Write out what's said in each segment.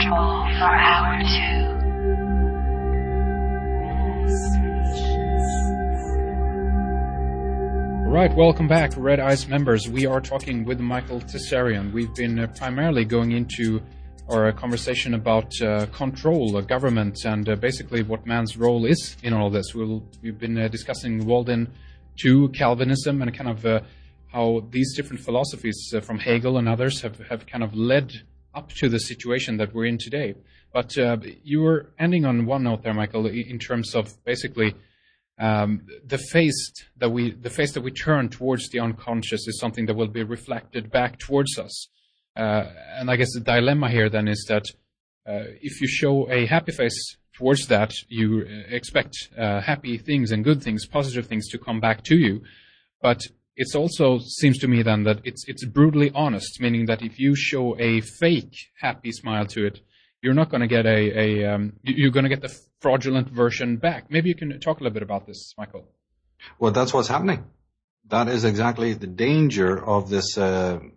control for hour 2. All right, welcome back, Red Eyes members. We are talking with Michael Tsarion. We've been primarily going into our conversation about control, government, and basically what man's role is in all this. We've been discussing Walden 2, Calvinism, and kind of how these different philosophies from Hegel and others have kind of led up to the situation that we're in today. But you were ending on one note there, Michael, in terms of basically the face that we turn towards the unconscious is something that will be reflected back towards us. And I guess the dilemma here then is that if you show a happy face towards that, you expect happy things and good things, positive things to come back to you. But it also seems to me then that it's brutally honest, meaning that if you show a fake happy smile to it, you're not going to get you're going to get the fraudulent version back. Maybe you can talk a little bit about this, Michael. Well, that's what's happening. That is exactly the danger of this, pump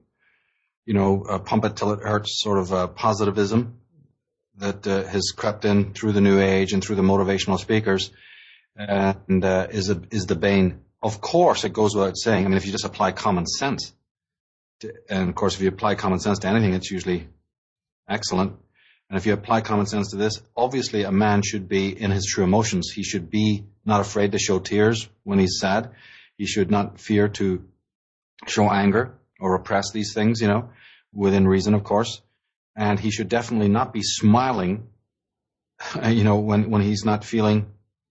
it till it hurts sort of positivism that has crept in through the New Age and through the motivational speakers, and is the bane. Of course, it goes without saying. I mean, if you just apply common sense, and of course, if you apply common sense to anything, it's usually excellent. And if you apply common sense to this, obviously a man should be in his true emotions. He should be not afraid to show tears when he's sad. He should not fear to show anger or repress these things, within reason, of course. And he should definitely not be smiling, when he's not feeling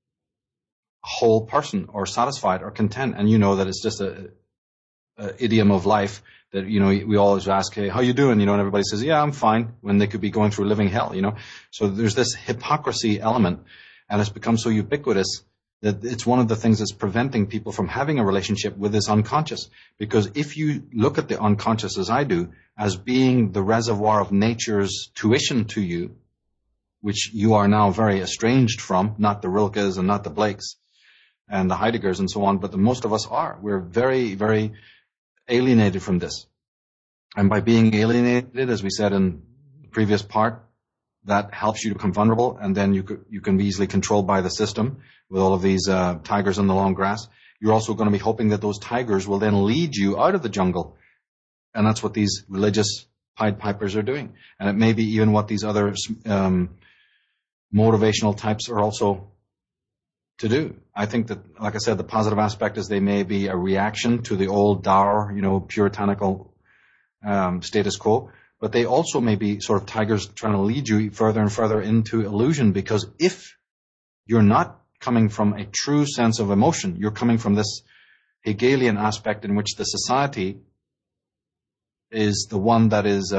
a whole person or satisfied or content. And you know that it's just a idiom of life that, we always ask, hey, how you doing? And everybody says, yeah, I'm fine, when they could be going through living hell, So there's this hypocrisy element, and it's become so ubiquitous that it's one of the things that's preventing people from having a relationship with this unconscious. Because if you look at the unconscious, as I do, as being the reservoir of nature's tuition to you, which you are now very estranged from, not the Rilkes and not the Blakes and the Heideggers and so on, but most of us are. We're very, very alienated from this. And by being alienated, as we said in the previous part, that helps you to become vulnerable, and then you can be easily controlled by the system with all of these tigers in the long grass. You're also going to be hoping that those tigers will then lead you out of the jungle. And that's what these religious Pied Pipers are doing. And it may be even what these other motivational types are also to do. I think that, like I said, the positive aspect is they may be a reaction to the old dour, puritanical status quo, but they also may be sort of tigers trying to lead you further and further into illusion, because if you're not coming from a true sense of emotion, you're coming from this Hegelian aspect in which the society is the one that is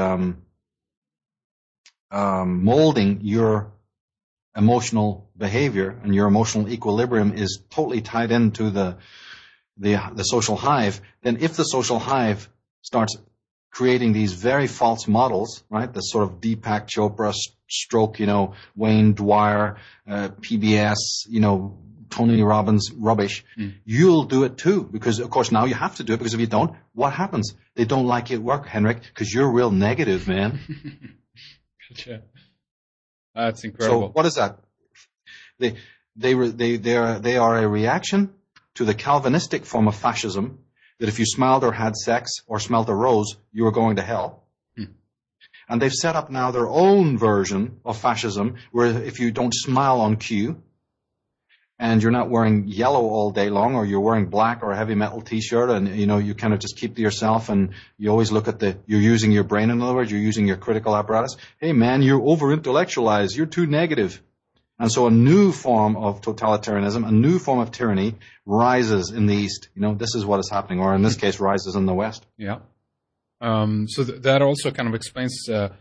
molding your emotional behavior, and your emotional equilibrium is totally tied into the social hive, then if the social hive starts creating these very false models, right, the sort of Deepak Chopra stroke, Wayne Dwyer, PBS, Tony Robbins rubbish, you'll do it too, because of course now you have to do it, because if you don't, what happens? They don't like you at work, Henrik, because you're real negative, man. Gotcha. That's incredible. So what is that? They are a reaction to the Calvinistic form of fascism, that if you smiled or had sex or smelled a rose, you were going to hell. And they've set up now their own version of fascism, where if you don't smile on cue, and you're not wearing yellow all day long, or you're wearing black or a heavy metal t-shirt, and you kind of just keep to yourself, and you always look at you're using your brain, in other words, you're using your critical apparatus. Hey man, you're over-intellectualized, you're too negative. And so a new form of totalitarianism, a new form of tyranny rises in the East. This is what is happening, or in this case, rises in the West. Yeah. So that also kind of explains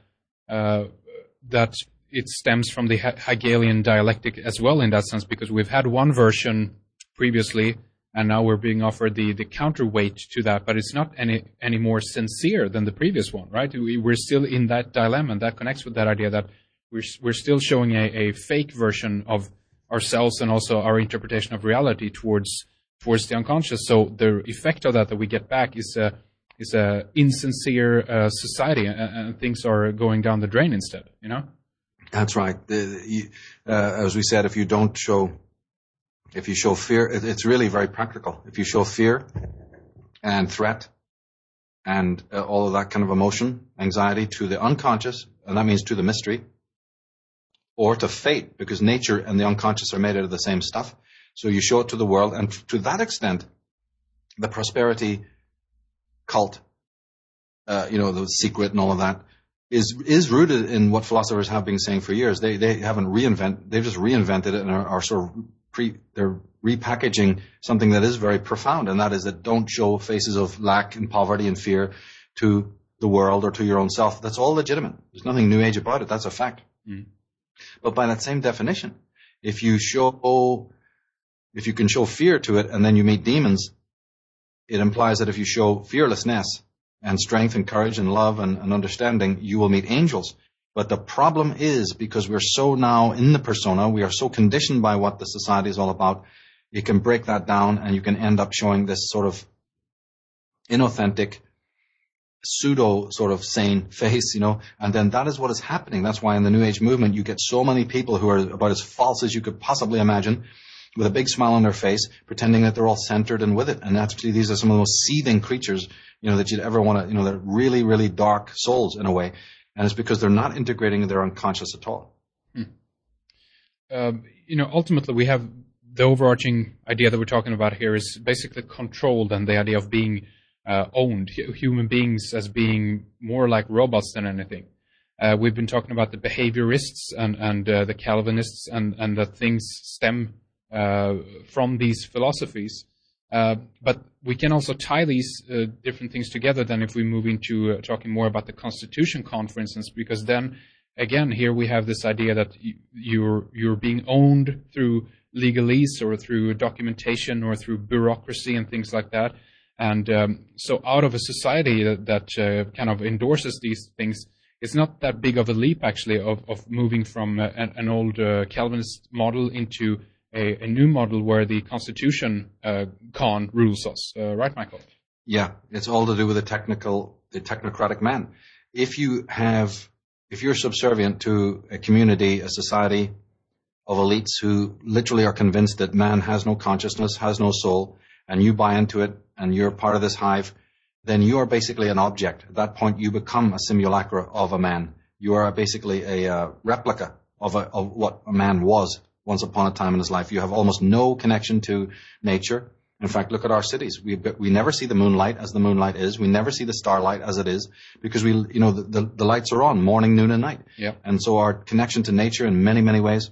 that it stems from the Hegelian dialectic as well, in that sense, because we've had one version previously, and now we're being offered the counterweight to that, but it's not any more sincere than the previous one, right? We're still in that dilemma, and that connects with that idea that we're still showing a fake version of ourselves and also our interpretation of reality towards the unconscious. So the effect of that we get back is a insincere society, and things are going down the drain instead, That's right. As we said, if you show fear, it's really very practical. If you show fear and threat and all of that kind of emotion, anxiety to the unconscious, and that means to the mystery, or to fate, because nature and the unconscious are made out of the same stuff. So you show it to the world, and to that extent, the prosperity cult, the secret and all of that, is rooted in what philosophers have been saying for years. They haven't they've just reinvented it and are sort of they're repackaging something that is very profound, and that is that don't show faces of lack and poverty and fear to the world or to your own self. That's all legitimate. There's nothing New Age about it. That's a fact. Mm. But by that same definition, if you can show fear to it and then you meet demons, it implies that if you show fearlessness and strength and courage and love and understanding, you will meet angels. But the problem is, because we're so now in the persona, we are so conditioned by what the society is all about, you can break that down and you can end up showing this sort of inauthentic, pseudo sort of sane face, and then that is what is happening. That's why in the New Age movement you get so many people who are about as false as you could possibly imagine, with a big smile on their face, pretending that they're all centered and with it. And actually these are some of the most seething creatures, that you'd ever want to, they're really, really dark souls in a way. And it's because they're not integrating their unconscious at all. Ultimately we have the overarching idea that we're talking about here is basically controlled, and the idea of being owned, human beings as being more like robots than anything. We've been talking about the behaviorists and the Calvinists, and that things stem from these philosophies. But we can also tie these different things together then if we move into talking more about the Constitution Con, for instance, because then, again, here we have this idea that you're being owned through legalese or through documentation or through bureaucracy and things like that. And so out of a society that kind of endorses these things, it's not that big of a leap, actually, of moving from an old Calvinist model into a new model where the Constitution Con rules us. Right, Michael? Yeah, it's all to do with the technocratic man. If you're subservient to a community, a society of elites who literally are convinced that man has no consciousness, has no soul, and you buy into it, and you're part of this hive, then you are basically an object. At that point, you become a simulacra of a man. You are basically a replica of what a man was once upon a time in his life. You have almost no connection to nature. In fact, look at our cities. We never see the moonlight as the moonlight is. We never see the starlight as it is, because the lights are on morning, noon, and night. Yeah. And so our connection to nature in many, many ways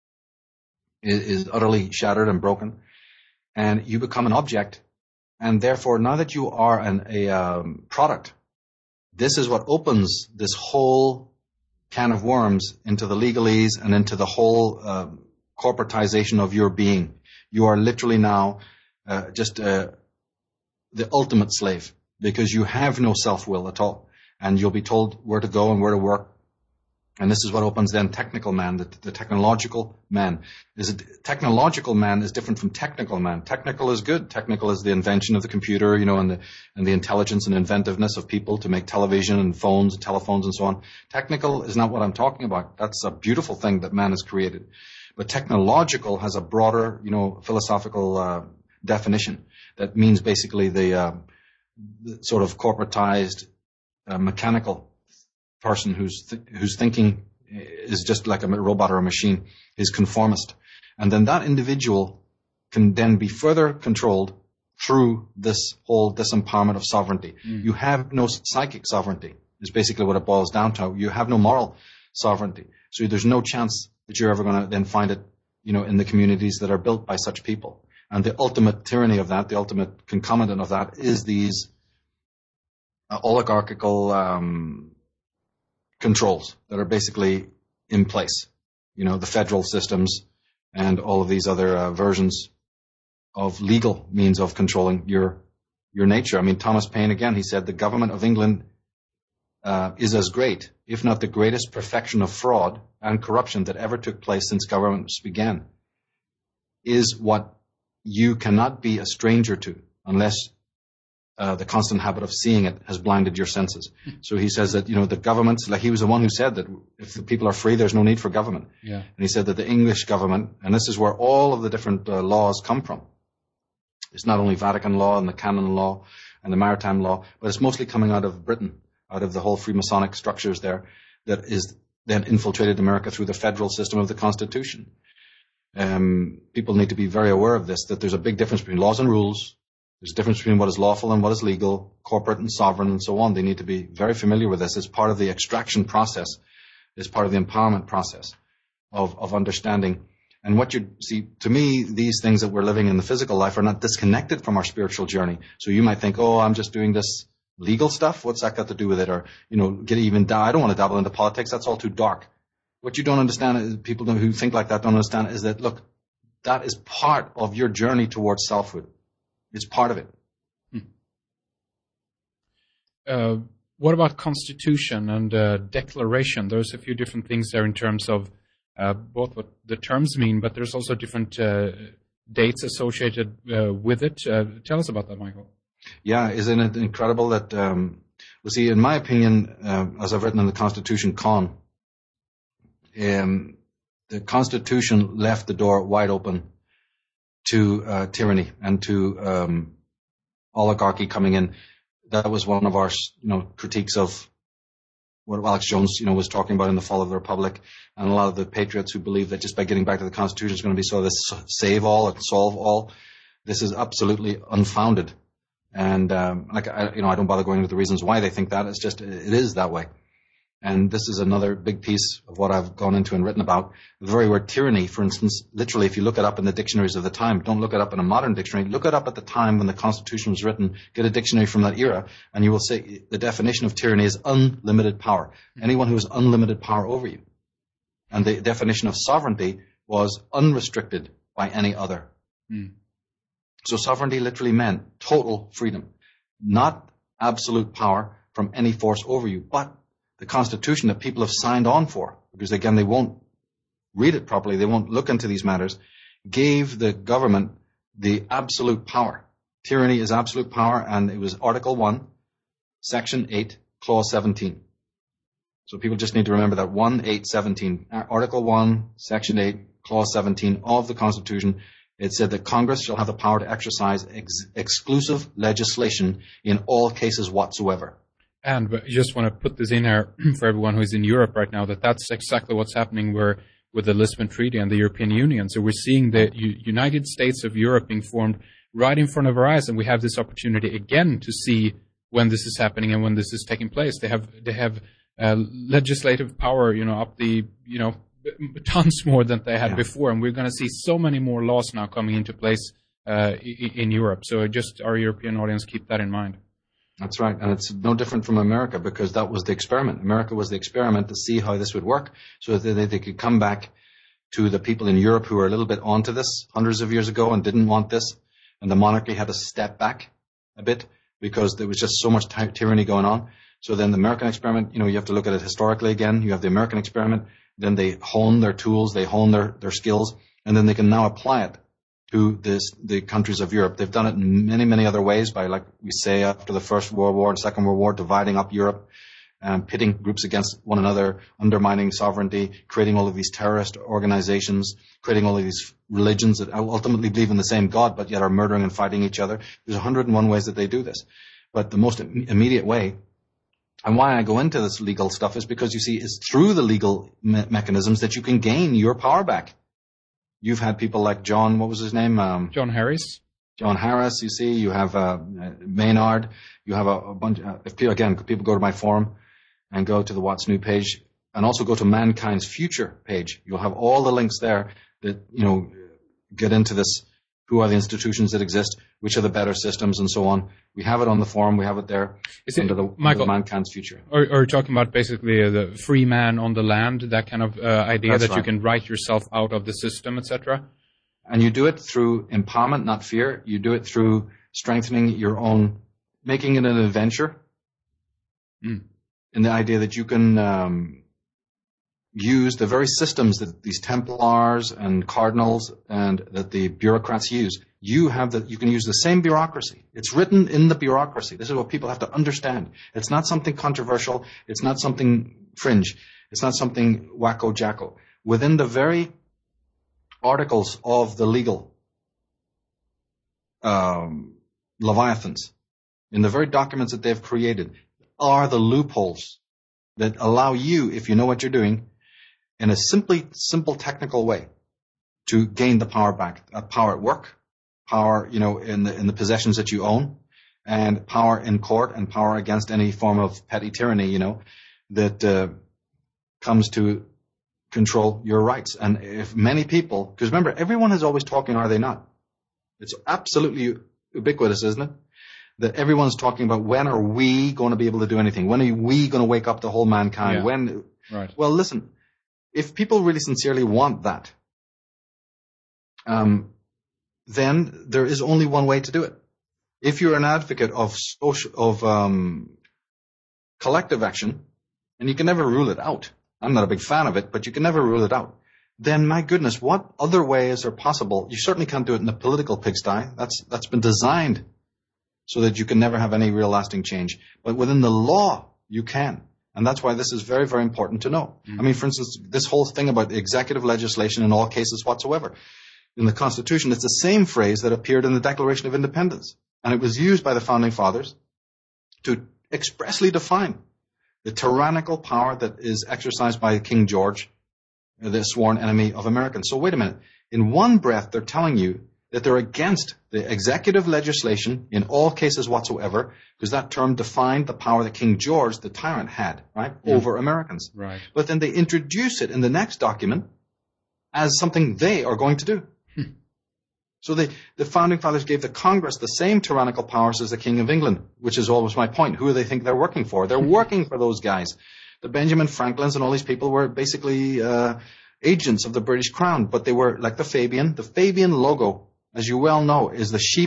is utterly shattered and broken. And you become an object. And therefore, now that you are a product, this is what opens this whole can of worms into the legalese and into the whole corporatization of your being. You are literally now just the ultimate slave, because you have no self-will at all. And you'll be told where to go and where to work. And this is what opens then technical man, the technological man. Technological man is different from technical man. Technical is good. Technical is the invention of the computer, and the intelligence and inventiveness of people to make television and phones and telephones and so on. Technical is not what I'm talking about. That's a beautiful thing that man has created. But technological has a broader, philosophical definition that means basically the sort of corporatized, mechanical person whose thinking is just like a robot or a machine, is conformist. And then that individual can then be further controlled through this whole disempowerment of sovereignty. You have no psychic sovereignty, is basically what it boils down to. You have no moral sovereignty. So there's no chance that you're ever going to then find it, in the communities that are built by such people. And the ultimate tyranny of that, the ultimate concomitant of that, is these oligarchical controls that are basically in place. The federal systems and all of these other versions of legal means of controlling your nature. I mean, Thomas Paine, again, he said the government of England is as great, if not the greatest perfection of fraud and corruption that ever took place since governments began, is what you cannot be a stranger to unless the constant habit of seeing it has blinded your senses. So he says that, the governments, like he was the one who said that if the people are free, there's no need for government. Yeah. And he said that the English government, and this is where all of the different laws come from. It's not only Vatican law and the canon law and the maritime law, but it's mostly coming out of Britain, out of the whole Freemasonic structures there that is then infiltrated America through the federal system of the Constitution. People need to be very aware of this, that there's a big difference between laws and rules. There's a difference between what is lawful and what is legal, corporate and sovereign and so on. They need to be very familiar with this. It's part of the extraction process. It's part of the empowerment process of understanding. And what you see, to me, these things that we're living in the physical life are not disconnected from our spiritual journey. So you might think, I'm just doing this legal stuff. What's that got to do with it? Or, I don't want to dabble into politics. That's all too dark. What you don't understand is people who think like that don't understand is that, look, that is part of your journey towards selfhood. It's part of it. What about Constitution and Declaration? There's a few different things there in terms of both what the terms mean, but there's also different dates associated with it. Tell us about that, Michael. Yeah, isn't it incredible that, in my opinion, as I've written in the Constitution Con, the Constitution left the door wide open to tyranny and to oligarchy coming in. That was one of our, critiques of what Alex Jones, was talking about in The Fall of the Republic, and a lot of the patriots who believe that just by getting back to the Constitution is going to be sort of this save all and solve all. This is absolutely unfounded. And I don't bother going into the reasons why they think that. It's just, it is that way. And this is another big piece of what I've gone into and written about. The very word tyranny, for instance, literally, if you look it up in the dictionaries of the time, don't look it up in a modern dictionary, look it up at the time when the Constitution was written, get a dictionary from that era, and you will say the definition of tyranny is unlimited power. Anyone who has unlimited power over you. And the definition of sovereignty was unrestricted by any other. So sovereignty literally meant total freedom, not absolute power from any force over you, but the Constitution that people have signed on for, because again, they won't read it properly, they won't look into these matters, gave the government the absolute power. Tyranny is absolute power, and it was Article 1, Section 8, Clause 17. So people just need to remember that 1-8-17, Article 1, Section 8, Clause 17 of the Constitution. It said that Congress shall have the power to exercise exclusive legislation in all cases whatsoever. And I just want to put this in here for everyone who is in Europe right now, that's exactly what's happening with the Lisbon Treaty and the European Union. So we're seeing the United States of Europe being formed right in front of our eyes, and we have this opportunity again to see when this is happening and when this is taking place. They have legislative power, up the, tons more than they had before, and we're going to see so many more laws now coming into place in Europe. So just our European audience, keep that in mind. That's right. And it's no different from America, because that was the experiment. America was the experiment to see how this would work, so that they could come back to the people in Europe who were a little bit onto this hundreds of years ago and didn't want this. And the monarchy had to step back a bit because there was just so much tyranny going on. So then the American experiment, you have to look at it historically again. You have the American experiment, then they hone their tools, they hone their skills, and then they can now apply it to the countries of Europe. They've done it in many, many other ways by, like we say, after the First World War and Second World War, dividing up Europe, pitting groups against one another, undermining sovereignty, creating all of these terrorist organizations, creating all of these religions that ultimately believe in the same God, but yet are murdering and fighting each other. There's 101 ways that they do this. But the most immediate way, and why I go into this legal stuff, is because, you see, it's through the legal mechanisms that you can gain your power back. You've had people like John, what was his name? John Harris. John Harris, you see. You have Maynard. You have a bunch. People go to my forum and go to the What's New page, and also go to Mankind's Future page. You'll have all the links there that, get into this. Who are the institutions that exist? Which are the better systems, and so on. We have it on the forum. We have it there. Michael, Mankind's Future. Are you talking about basically the free man on the land, that kind of idea? That's that right. You can write yourself out of the system, etc.? And you do it through empowerment, not fear. You do it through strengthening your own, making it an adventure. In the idea that you can use the very systems that these Templars and cardinals and that the bureaucrats use. You can use the same bureaucracy. It's written in the bureaucracy. This is what people have to understand. It's not something controversial. It's not something fringe. It's not something wacko-jacko. Within the very articles of the legal leviathans, in the very documents that they've created, are the loopholes that allow you, if you know what you're doing, in a simple technical way, to gain the power back. Power at work, power, in the possessions that you own, and power in court, and power against any form of petty tyranny, that comes to control your rights. And if many people, because remember, everyone is always talking, are they not? It's absolutely ubiquitous, isn't it? That everyone's talking about, when are we going to be able to do anything? When are we going to wake up the whole mankind? Yeah. When? Right. Well, listen, if people really sincerely want that, then there is only one way to do it. If you're an advocate of collective action, and you can never rule it out. I'm not a big fan of it, but you can never rule it out. Then, my goodness, what other ways are possible? You certainly can't do it in the political pigsty. That's been designed so that you can never have any real lasting change. But within the law, you can. And that's why this is very, very important to know. Mm-hmm. I mean, for instance, this whole thing about the executive legislation in all cases whatsoever. In the Constitution, it's the same phrase that appeared in the Declaration of Independence. And it was used by the Founding Fathers to expressly define the tyrannical power that is exercised by King George, the sworn enemy of Americans. So wait a minute. In one breath, they're telling you that they're against the executive legislation in all cases whatsoever, because that term defined the power that King George, the tyrant, had, right, over Americans. Right. But then they introduce it in the next document as something they are going to do. So the Founding Fathers gave the Congress the same tyrannical powers as the King of England, which is always my point. Who do they think they're working for? They're working for those guys. The Benjamin Franklins and all these people were basically agents of the British Crown, but they were like the Fabian. The Fabian logo, as you well know, is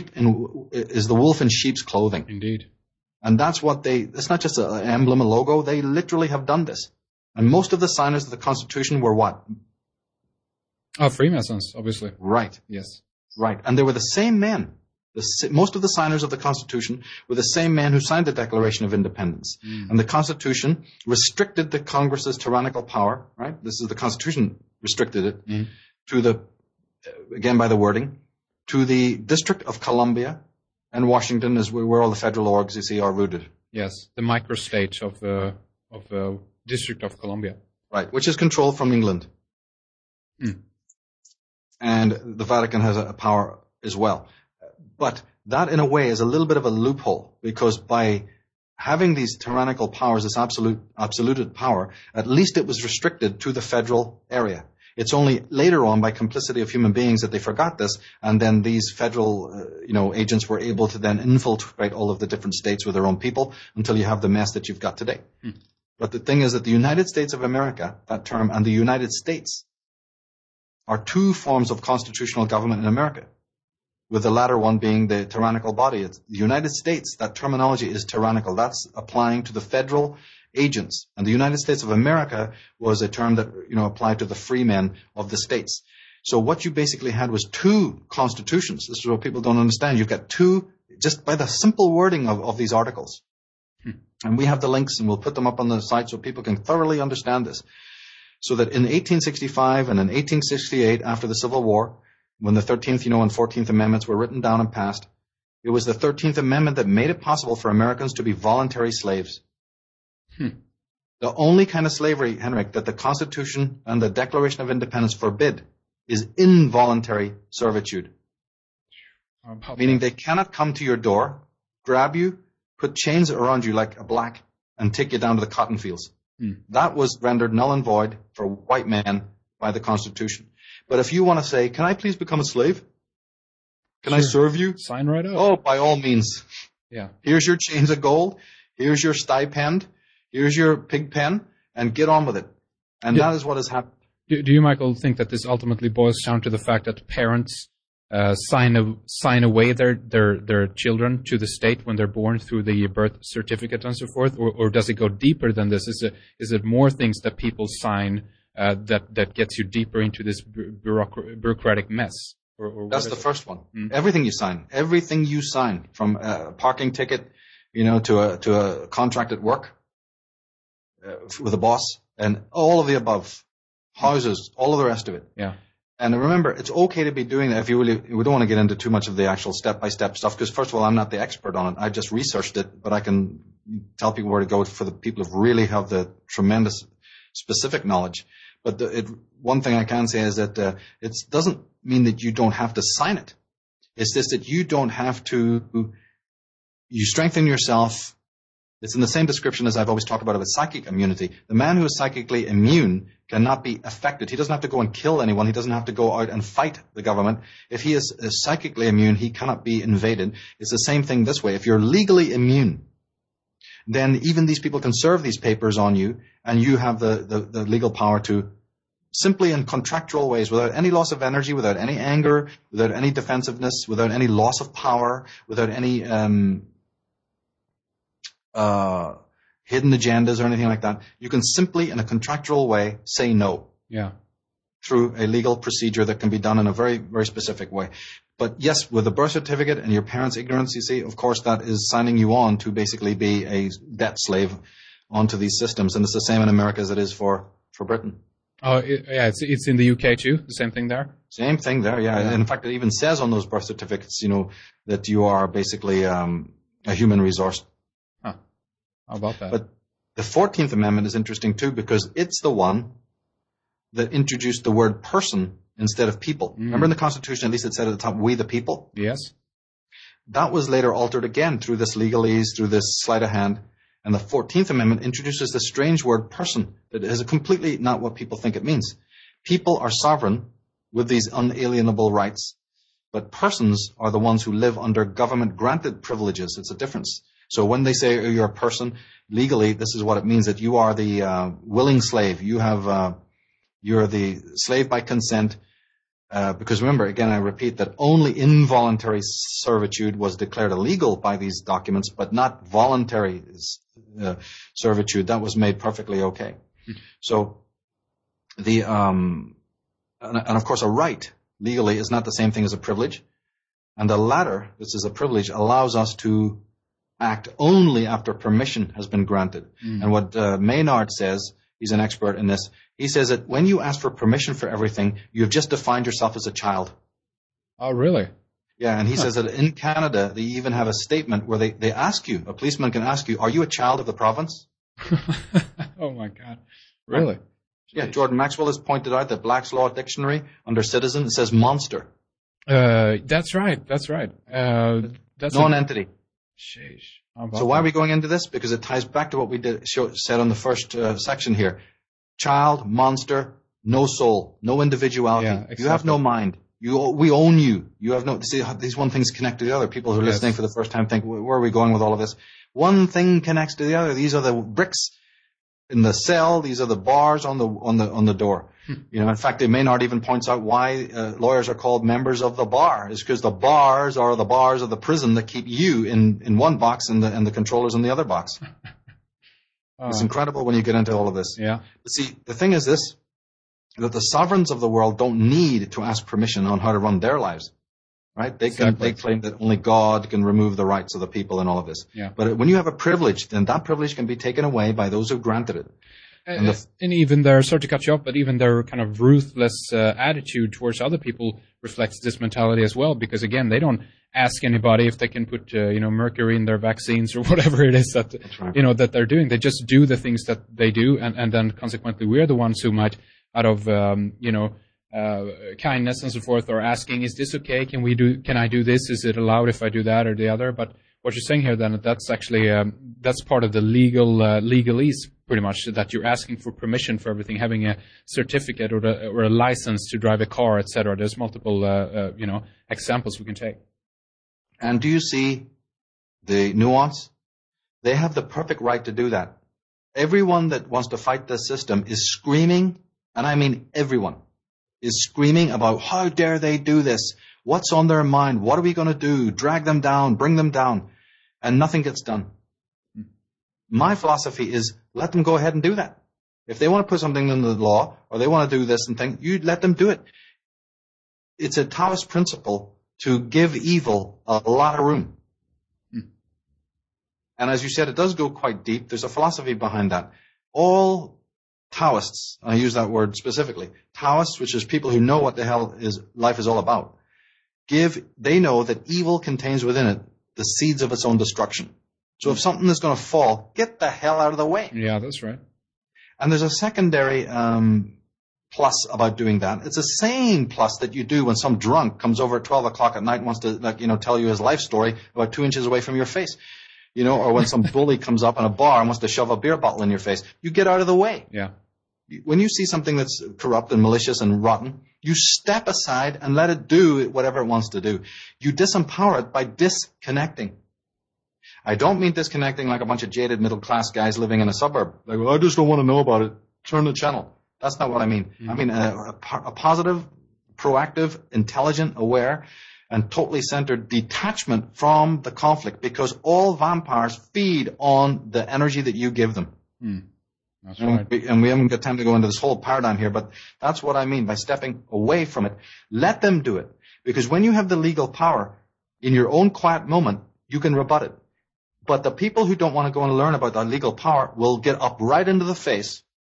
the wolf in sheep's clothing. Indeed. And that's what it's not just an emblem, a logo. They literally have done this. And most of the signers of the Constitution were what? Freemasons, obviously. Right. Yes. Right. And they were the same men. Most of the signers of the Constitution were the same men who signed the Declaration of Independence. Mm. And the Constitution restricted the Congress's tyrannical power, right? This is the Constitution restricted it to again by the wording, to the District of Columbia, and Washington is where all the federal orgs, you see, are rooted. Yes, the microstate of District of Columbia. Right, which is controlled from England. Mm. And the Vatican has a power as well. But that, in a way, is a little bit of a loophole, because by having these tyrannical powers, this absolute power, at least it was restricted to the federal area. It's only later on, by complicity of human beings, that they forgot this, and then these federal, agents were able to then infiltrate all of the different states with their own people until you have the mess that you've got today. Hmm. But the thing is that the United States of America, that term, and the United States are two forms of constitutional government in America, with the latter one being the tyrannical body. It's the United States, that terminology is tyrannical. That's applying to the federal agents. And the United States of America was a term that, applied to the free men of the states. So what you basically had was two constitutions. This is what people don't understand. You've got two, just by the simple wording of these articles. And we have the links, and we'll put them up on the site so people can thoroughly understand this. So that in 1865 and in 1868, after the Civil War, when the 13th, and 14th Amendments were written down and passed, it was the 13th Amendment that made it possible for Americans to be voluntary slaves. The only kind of slavery, Henrik, that the Constitution and the Declaration of Independence forbid is involuntary servitude. Meaning they cannot come to your door, grab you, put chains around you like a black, and take you down to the cotton fields. That was rendered null and void for white men by the Constitution. But if you want to say, can I please become a slave? Can I serve you? Sign right up. Oh, by all means. Yeah. Here's your chains of gold. Here's your stipend. Here's your pig pen. And get on with it. And that is what has happened. Do you, Michael, think that this ultimately boils down to the fact that parents sign away their children to the state when they're born through the birth certificate and so forth? Or does it go deeper than this? Is it more things that people sign that gets you deeper into this bureaucratic mess. Or That's the first one. Mm. Everything you sign, from a parking ticket, to a contract at work with a boss, and all of the above, houses, all of the rest of it. Yeah. And remember, it's okay to be doing that if we don't want to get into too much of the actual step-by-step stuff, because first of all, I'm not the expert on it. I just researched it, but I can tell people where to go for the people who really have the tremendous specific knowledge. But one thing I can say is that it doesn't mean that you don't have to sign it. It's just that you don't have to, you strengthen yourself. It's in the same description as I've always talked about psychic immunity. The man who is psychically immune cannot be affected. He doesn't have to go and kill anyone. He doesn't have to go out and fight the government. If he is psychically immune, he cannot be invaded. It's the same thing this way. If you're legally immune, then even these people can serve these papers on you, and you have the legal power to simply in contractual ways, without any loss of energy, without any anger, without any defensiveness, without any loss of power, without any hidden agendas or anything like that. You can simply, in a contractual way, say no. Yeah. Through a legal procedure that can be done in a very, very specific way. But yes, with a birth certificate and your parents' ignorance, you see, of course, that is signing you on to basically be a debt slave onto these systems. And it's the same in America as it is for Britain. Oh, yeah, it's in the UK too, the same thing there? Same thing there, yeah. And in fact, it even says on those birth certificates, that you are basically a human resource. Huh. How about that? But the 14th Amendment is interesting too, because it's the one that introduced the word person instead of people. Mm. Remember in the Constitution, at least it said at the top, we the people? Yes. That was later altered again through this legalese, through this sleight of hand. And the 14th Amendment introduces this strange word person that is completely not what people think it means. People are sovereign with these unalienable rights, but persons are the ones who live under government-granted privileges. It's a difference. So when they say you're a person, legally, this is what it means, that you are the willing slave. You're the slave by consent. Because remember, again, I repeat that only involuntary servitude was declared illegal by these documents, but not voluntary servitude. That was made perfectly okay. So and of course, a right legally is not the same thing as a privilege. And the latter, this is a privilege, allows us to act only after permission has been granted. Mm. And what Maynard says, he's an expert in this, he says that when you ask for permission for everything, you've just defined yourself as a child. Oh, really? Yeah, and he says that in Canada, they even have a statement where they ask you, a policeman can ask you, are you a child of the province? Oh, my God. Really? Yeah, Jordan Maxwell has pointed out that Black's Law Dictionary, under citizen, it says monster. That's right. That's non-entity. Sheesh. So why are we going into this? Because it ties back to what we said on the first section here. Child, monster, no soul, no individuality. Yeah, exactly. You have no mind. We own you. You have no. See, these one things connect to the other. People who are listening for the first time think, where are we going with all of this? One thing connects to the other. These are the bricks in the cell. These are the bars on the door. In fact, Maynard even points out why lawyers are called members of the bar. It's because the bars are the bars of the prison that keep you in one box and the controllers in the other box. It's incredible when you get into all of this. Yeah. But see, the thing is this, that the sovereigns of the world don't need to ask permission on how to run their lives. Right? They claim that only God can remove the rights of the people and all of this. Yeah. But when you have a privilege, then that privilege can be taken away by those who granted it. And even their, sorry to cut you off, but even their kind of ruthless attitude towards other people reflects this mentality as well. Because again, they don't ask anybody if they can put mercury in their vaccines or whatever it is that that they're doing. They just do the things that they do, and then consequently we're the ones who might, out of kindness and so forth, are asking, is this okay? Can I do this? Is it allowed if I do that or the other? But what you're saying here, then, that's actually that's part of the legalese, pretty much, that you're asking for permission for everything, having a certificate or a license to drive a car, etc. There's multiple examples we can take. And do you see the nuance? They have the perfect right to do that. Everyone that wants to fight this system is screaming, and I mean everyone, is screaming about how dare they do this? What's on their mind? What are we going to do? Drag them down, bring them down. And nothing gets done. My philosophy is let them go ahead and do that. If they want to put something into the law, or they want to do this and thing, you let them do it. It's a Taoist principle to give evil a lot of room. And as you said, it does go quite deep. There's a philosophy behind that. All Taoists, I use that word specifically, Taoists, which is people who know what the hell life is all about, they know that evil contains within it the seeds of its own destruction. So if something is going to fall, get the hell out of the way. Yeah, that's right. And there's a secondary plus about doing that. It's the same plus that you do when some drunk comes over at 12 o'clock at night and wants to, tell you his life story about 2 inches away from your face. Or when some bully comes up in a bar and wants to shove a beer bottle in your face. You get out of the way. Yeah. When you see something that's corrupt and malicious and rotten, you step aside and let it do whatever it wants to do. You disempower it by disconnecting. I don't mean disconnecting like a bunch of jaded middle-class guys living in a suburb. Like, well, I just don't want to know about it. Turn the channel. That's not what I mean. I mean a positive, proactive, intelligent, aware, and totally centered detachment from the conflict, because all vampires feed on the energy that you give them. That's right. And we haven't got time to go into this whole paradigm here, but that's what I mean by stepping away from it. Let them do it. Because when you have the legal power, in your own quiet moment, you can rebut it. But the people who don't want to go and learn about that legal power will get up right into the face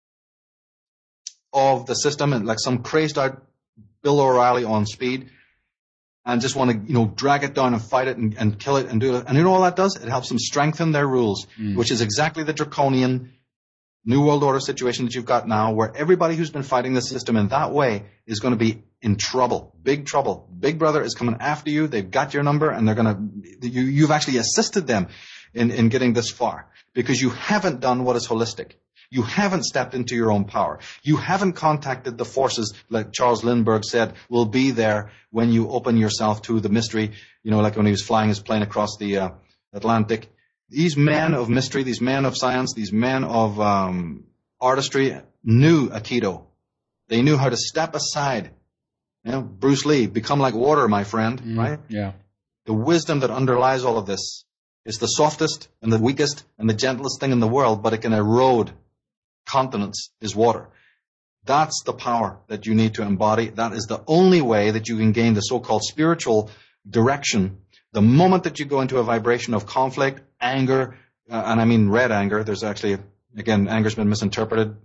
of the system and like some crazed out Bill O'Reilly on speed, and just want to, drag it down and fight it and kill it and do it. And you know all that does? It helps them strengthen their rules, which is exactly the draconian New World Order situation that you've got now, where everybody who's been fighting the system in that way is going to be in trouble, big trouble. Big Brother is coming after you. They've got your number, and they're going to, you've actually assisted them in getting this far, because you haven't done what is holistic. You haven't stepped into your own power. You haven't contacted the forces, like Charles Lindbergh said, will be there when you open yourself to the mystery, like when he was flying his plane across the Atlantic. These men of mystery, these men of science, these men of artistry knew Aikido. They knew how to step aside. Bruce Lee, become like water, my friend, right? Yeah. The wisdom that underlies all of this is the softest and the weakest and the gentlest thing in the world, but it can erode continents, is water. That's the power that you need to embody. That is the only way that you can gain the so-called spiritual direction. The moment that you go into a vibration of conflict, anger, and I mean red anger, there's actually, again, anger's been misinterpreted,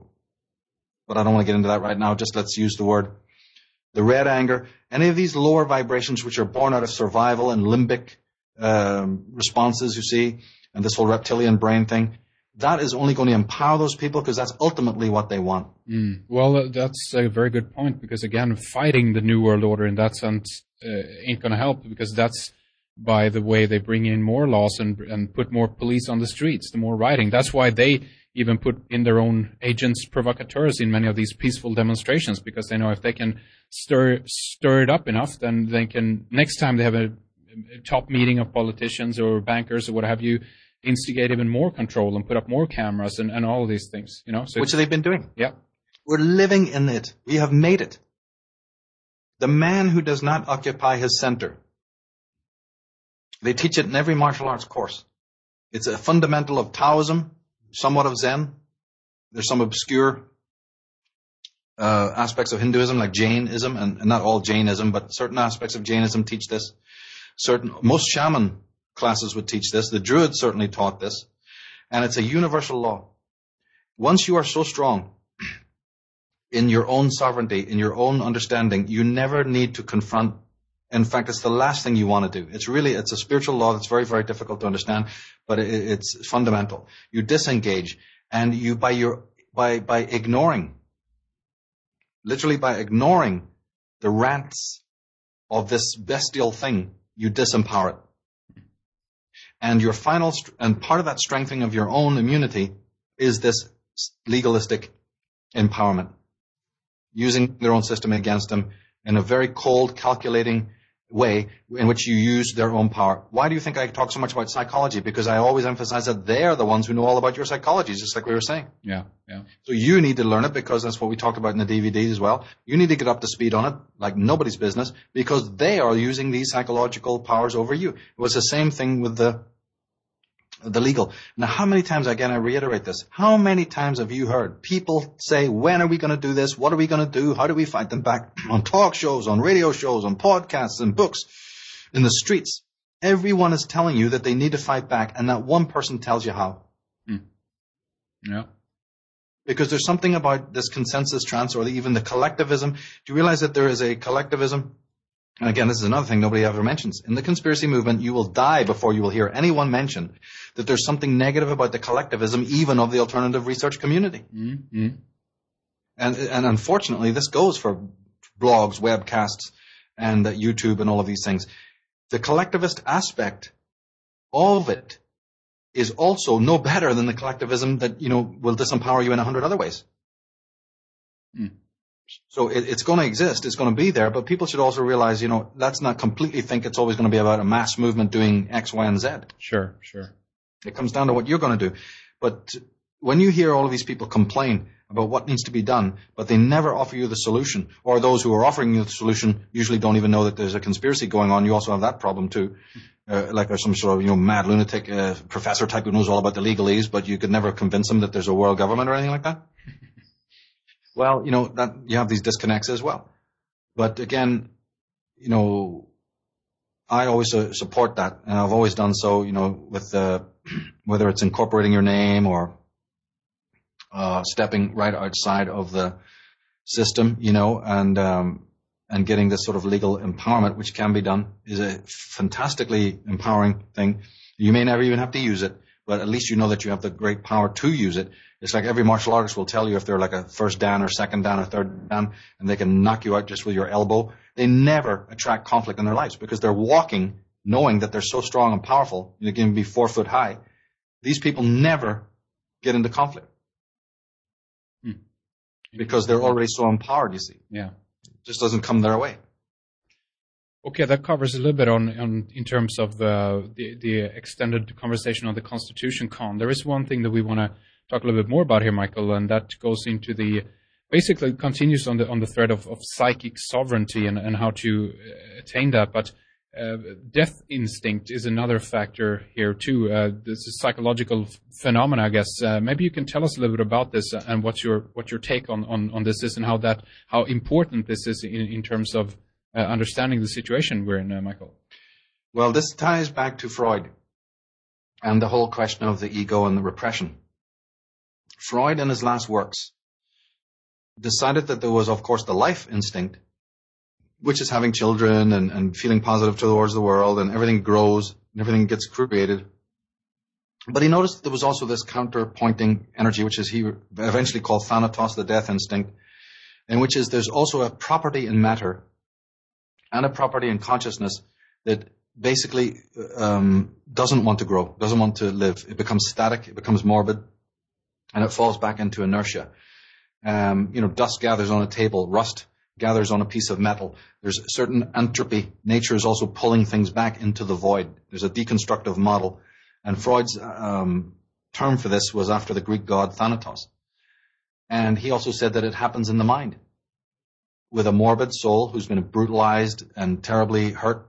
but I don't want to get into that right now. Just let's use the word. The red anger, any of these lower vibrations which are born out of survival and limbic responses, you see, and this whole reptilian brain thing, that is only going to empower those people, because that's ultimately what they want. Well, that's a very good point, because again, fighting the New World Order in that sense ain't going to help, because that's by the way they bring in more laws and put more police on the streets, the more rioting. That's why they even put in their own agents provocateurs in many of these peaceful demonstrations, because they know if they can stir it up enough, then they can, next time they have a top meeting of politicians or bankers or what have you, instigate even more control and put up more cameras and all of these things, So which they've been doing. Yeah. We're living in it. We have made it. The man who does not occupy his center. They teach it in every martial arts course. It's a fundamental of Taoism, somewhat of Zen. There's some obscure aspects of Hinduism, like Jainism, and not all Jainism, but certain aspects of Jainism teach this. Most shaman classes would teach this. The Druids certainly taught this. And it's a universal law. Once you are so strong in your own sovereignty, in your own understanding, you never need to confront. In fact, it's the last thing you want to do. It's a spiritual law that's very, very difficult to understand, but it's fundamental. You disengage, and you, by ignoring, literally by ignoring the rants of this bestial thing, you disempower it. And your final, and part of that strengthening of your own immunity is this legalistic empowerment, using their own system against them in a very cold, calculating way in which you use their own power. Why do you think I talk so much about psychology? Because I always emphasize that they're the ones who know all about your psychology, just like we were saying. Yeah. So you need to learn it, because that's what we talked about in the DVDs as well. You need to get up to speed on it like nobody's business, because they are using these psychological powers over you. It was the same thing with the the legal. Now, how many times, again, I reiterate this, how many times have you heard people say, when are we going to do this? What are we going to do? How do we fight them back? On talk shows, on radio shows, on podcasts, and books, in the streets. Everyone is telling you that they need to fight back, and not one person tells you how. Yeah. Because there's something about this consensus trance, or even the collectivism. Do you realize that there is a collectivism? And again, this is another thing nobody ever mentions. In the conspiracy movement, you will die before you will hear anyone mention that there's something negative about the collectivism, even of the alternative research community. Mm-hmm. And unfortunately, this goes for blogs, webcasts, and YouTube and all of these things. The collectivist aspect of it is also no better than the collectivism that, will disempower you in 100 other ways. Mm. So it's going to exist, it's going to be there, but people should also realize, let's not completely think it's always going to be about a mass movement doing X, Y, and Z. Sure. It comes down to what you're going to do. But when you hear all of these people complain about what needs to be done, but they never offer you the solution, or those who are offering you the solution usually don't even know that there's a conspiracy going on, you also have that problem too. Like there's some sort of, mad lunatic professor type who knows all about the legalese, but you could never convince him that there's a world government or anything like that. Well, that you have these disconnects as well. But again, I always support that, and I've always done so, with whether it's incorporating your name or stepping right outside of the system, and getting this sort of legal empowerment, which can be done, is a fantastically empowering thing. You may never even have to use it, but at least you know that you have the great power to use it. It's like every martial artist will tell you if they're like a first dan or second dan or third dan, and they can knock you out just with your elbow. They never attract conflict in their lives because they're walking knowing that they're so strong and powerful. They can be 4 foot high. These people never get into conflict because they're already so empowered, you see. Yeah. It just doesn't come their way. Okay, that covers a little bit on in terms of the extended conversation on the Constitution Con. There is one thing that we want to talk a little bit more about here, Michael, and that goes into basically continues on the thread of psychic sovereignty and how to attain that. But death instinct is another factor here too. This is psychological phenomena, I guess. Maybe you can tell us a little bit about this and what your take on this is, and how important this is in terms of understanding the situation we're in, Michael. Well, this ties back to Freud and the whole question of the ego and the repression. Freud, in his last works, decided that there was, of course, the life instinct, which is having children and feeling positive towards the world, and everything grows and everything gets created. But he noticed that there was also this counterpointing energy, which is he eventually called Thanatos, the death instinct, in which is there's also a property in matter and a property in consciousness that basically doesn't want to grow, doesn't want to live. It becomes static, it becomes morbid, and it falls back into inertia. Dust gathers on a table, rust gathers on a piece of metal. There's a certain entropy. Nature is also pulling things back into the void. There's a deconstructive model. And Freud's term for this was after the Greek god Thanatos. And he also said that it happens in the mind. With a morbid soul who's been brutalized and terribly hurt,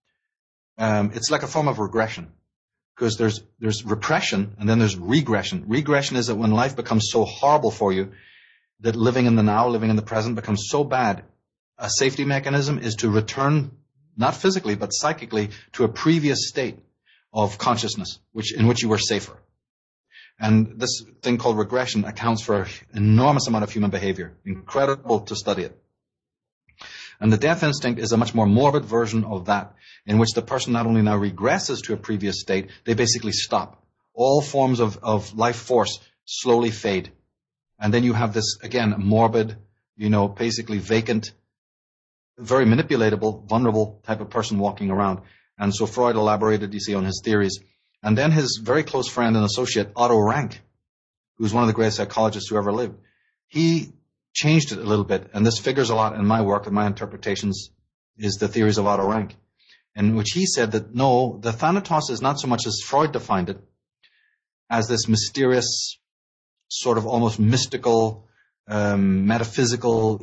it's like a form of regression. Because there's repression and then there's regression. Regression is that when life becomes so horrible for you that living in the now, living in the present becomes so bad, a safety mechanism is to return, not physically, but psychically, to a previous state of consciousness, in which you were safer. And this thing called regression accounts for an enormous amount of human behavior. Incredible to study it. And the death instinct is a much more morbid version of that, in which the person not only now regresses to a previous state, they basically stop. All forms of life force slowly fade. And then you have this, again, morbid, basically vacant, very manipulatable, vulnerable type of person walking around. And so Freud elaborated, you see, on his theories. And then his very close friend and associate, Otto Rank, who's one of the greatest psychologists who ever lived, he changed it a little bit. And this figures a lot in my work and my interpretations, is the theories of Otto Rank, in which he said that, no, the Thanatos is not so much as Freud defined it, as this mysterious, sort of almost mystical, metaphysical,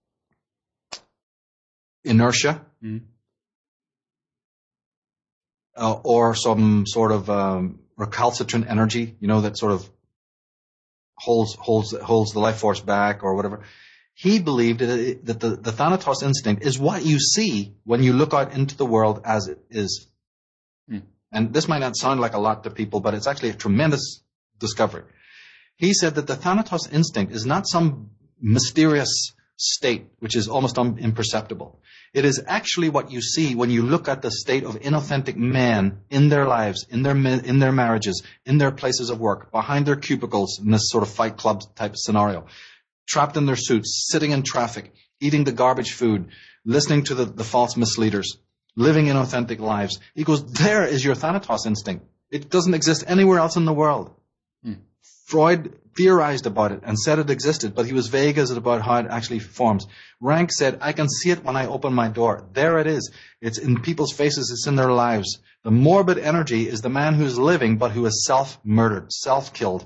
inertia. or some sort of recalcitrant energy, that sort of holds the life force back or whatever. He believed that the Thanatos instinct is what you see when you look out into the world as it is. And this might not sound like a lot to people, but it's actually a tremendous discovery. He said that the Thanatos instinct is not some mysterious state which is almost imperceptible. It is actually what you see when you look at the state of inauthentic men in their lives, in their marriages, in their places of work, behind their cubicles in this sort of Fight Club type scenario, trapped in their suits, sitting in traffic, eating the garbage food, listening to the false misleaders, living inauthentic lives. He goes, there is your Thanatos instinct. It doesn't exist anywhere else in the world. Freud theorized about it and said it existed, but he was vague as about how it actually forms. Rank said, I can see it when I open my door. There it is. It's in people's faces. It's in their lives. The morbid energy is the man who's living, but who is self-murdered, self-killed.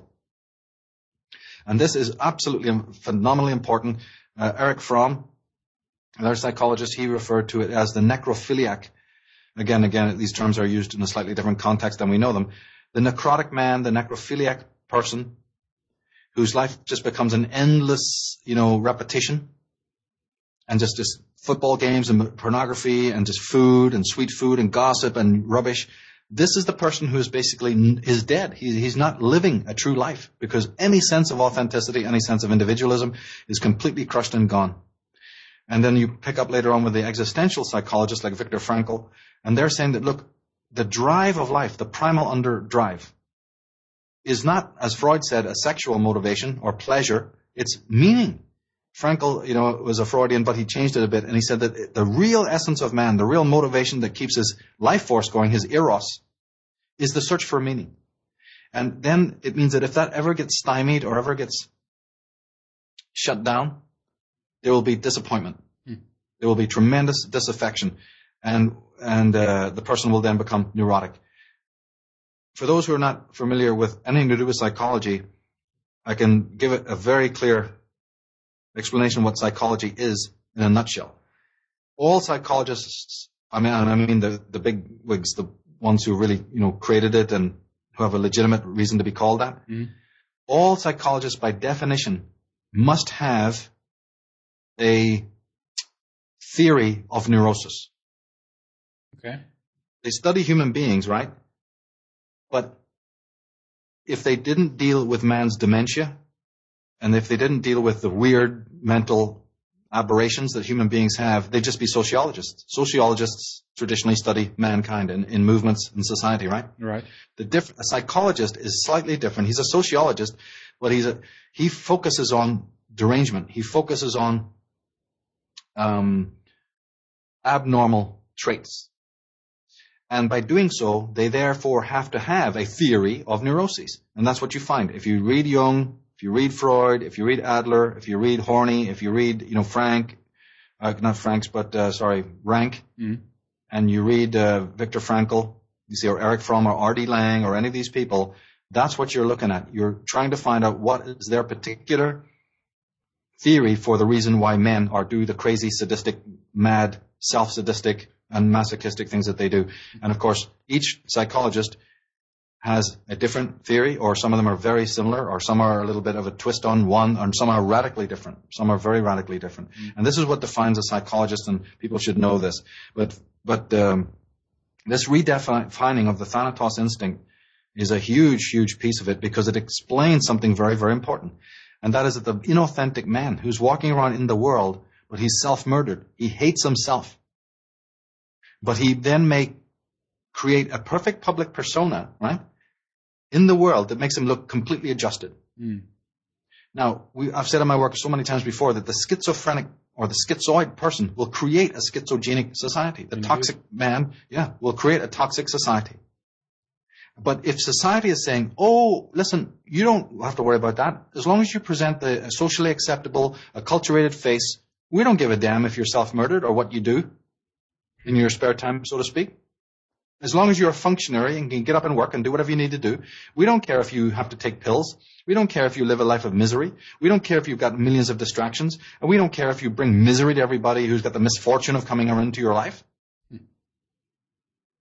And this is absolutely phenomenally important. Erich Fromm, another psychologist, he referred to it as the necrophiliac. Again, these terms are used in a slightly different context than we know them. The necrotic man, the necrophiliac person, whose life just becomes an endless, repetition, and just football games and pornography and just food and sweet food and gossip and rubbish. This is the person who is dead. He's not living a true life, because any sense of authenticity, any sense of individualism is completely crushed and gone. And then you pick up later on with the existential psychologists like Viktor Frankl, and they're saying that, look, the drive of life, the primal underdrive, is not, as Freud said, a sexual motivation or pleasure. It's meaning. Frankl, was a Freudian, but he changed it a bit, and he said that the real essence of man, the real motivation that keeps his life force going, his eros, is the search for meaning. And then it means that if that ever gets stymied or ever gets shut down, there will be disappointment. There will be tremendous disaffection, and the person will then become neurotic. For those who are not familiar with anything to do with psychology, I can give it a very clear explanation of what psychology is in a nutshell. All psychologists, I mean the big wigs, the ones who really, created it and who have a legitimate reason to be called that, all psychologists by definition must have a theory of neurosis. Okay. They study human beings, right? But if they didn't deal with man's dementia, and if they didn't deal with the weird mental aberrations that human beings have, they'd just be sociologists. Sociologists traditionally study mankind in movements in society, right? Right. A psychologist is slightly different. He's a sociologist, but he focuses on derangement. He focuses on abnormal traits. And by doing so, they therefore have to have a theory of neuroses. And that's what you find. If you read Jung, if you read Freud, if you read Adler, if you read Horney, if you read, Rank, and you read Viktor Frankl, you see, or Erich Fromm or R.D. Laing or any of these people, that's what you're looking at. You're trying to find out what is their particular theory for the reason why men do the crazy, sadistic, mad, self-sadistic, and masochistic things that they do. And of course, each psychologist has a different theory, or some of them are very similar, or some are a little bit of a twist on one, and some are radically different. Some are very radically different. And this is what defines a psychologist, and people should know this. But this redefining of the Thanatos instinct is a huge, huge piece of it, because it explains something very, very important. And that is that the inauthentic man who's walking around in the world, but he's self-murdered. He hates himself. But he then may create a perfect public persona, right, in the world that makes him look completely adjusted. Now, I've said in my work so many times before that the schizophrenic or the schizoid person will create a schizogenic society. The toxic man, will create a toxic society. But if society is saying, oh, listen, you don't have to worry about that. As long as you present a socially acceptable, acculturated face, we don't give a damn if you're self-murdered or what you do in your spare time, so to speak. As long as you're a functionary and can get up and work and do whatever you need to do, we don't care if you have to take pills. We don't care if you live a life of misery. We don't care if you've got millions of distractions. And we don't care if you bring misery to everybody who's got the misfortune of coming into your life.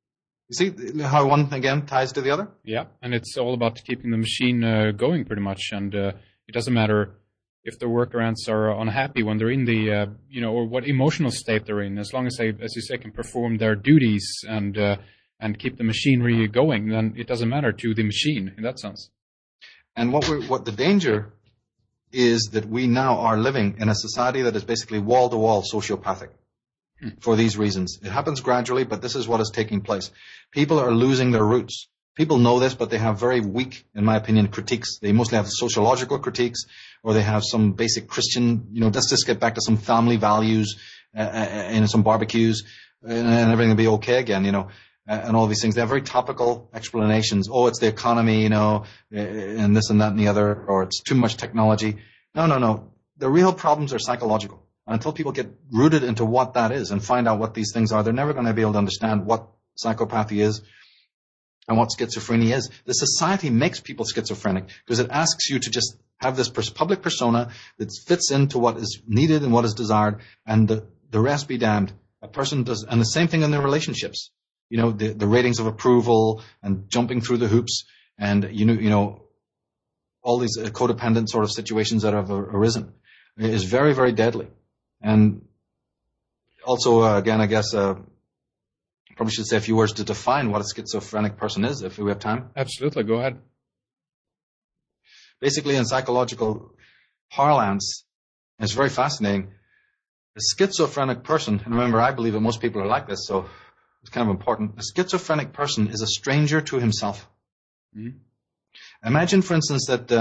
You see how one, again, ties to the other? Yeah, and it's all about keeping the machine going pretty much, and it doesn't matter if the worker ants are unhappy when they're in the, or what emotional state they're in, as long as they, as you say, can perform their duties and keep the machinery going, then it doesn't matter to the machine in that sense. And what the danger is that we now are living in a society that is basically wall-to-wall sociopathic for these reasons. It happens gradually, but this is what is taking place. People are losing their roots. People know this, but they have very weak, in my opinion, critiques. They mostly have sociological critiques, or they have some basic Christian, let's just get back to some family values, and some barbecues, and everything will be okay again, and all these things. They have very topical explanations. Oh, it's the economy, and this and that and the other, or it's too much technology. No. The real problems are psychological. Until people get rooted into what that is and find out what these things are, they're never going to be able to understand what psychopathy is and what schizophrenia is. The society makes people schizophrenic because it asks you to just have this public persona that fits into what is needed and what is desired, and the rest be damned. A person does, and the same thing in their relationships. The ratings of approval and jumping through the hoops, and all these codependent sort of situations that have arisen is very, very deadly. And also, again, I guess probably should say a few words to define what a schizophrenic person is, if we have time. Absolutely, go ahead. Basically, in psychological parlance, it's very fascinating. A schizophrenic person, and remember, I believe that most people are like this, so it's kind of important. A schizophrenic person is a stranger to himself. Mm-hmm. Imagine, for instance, that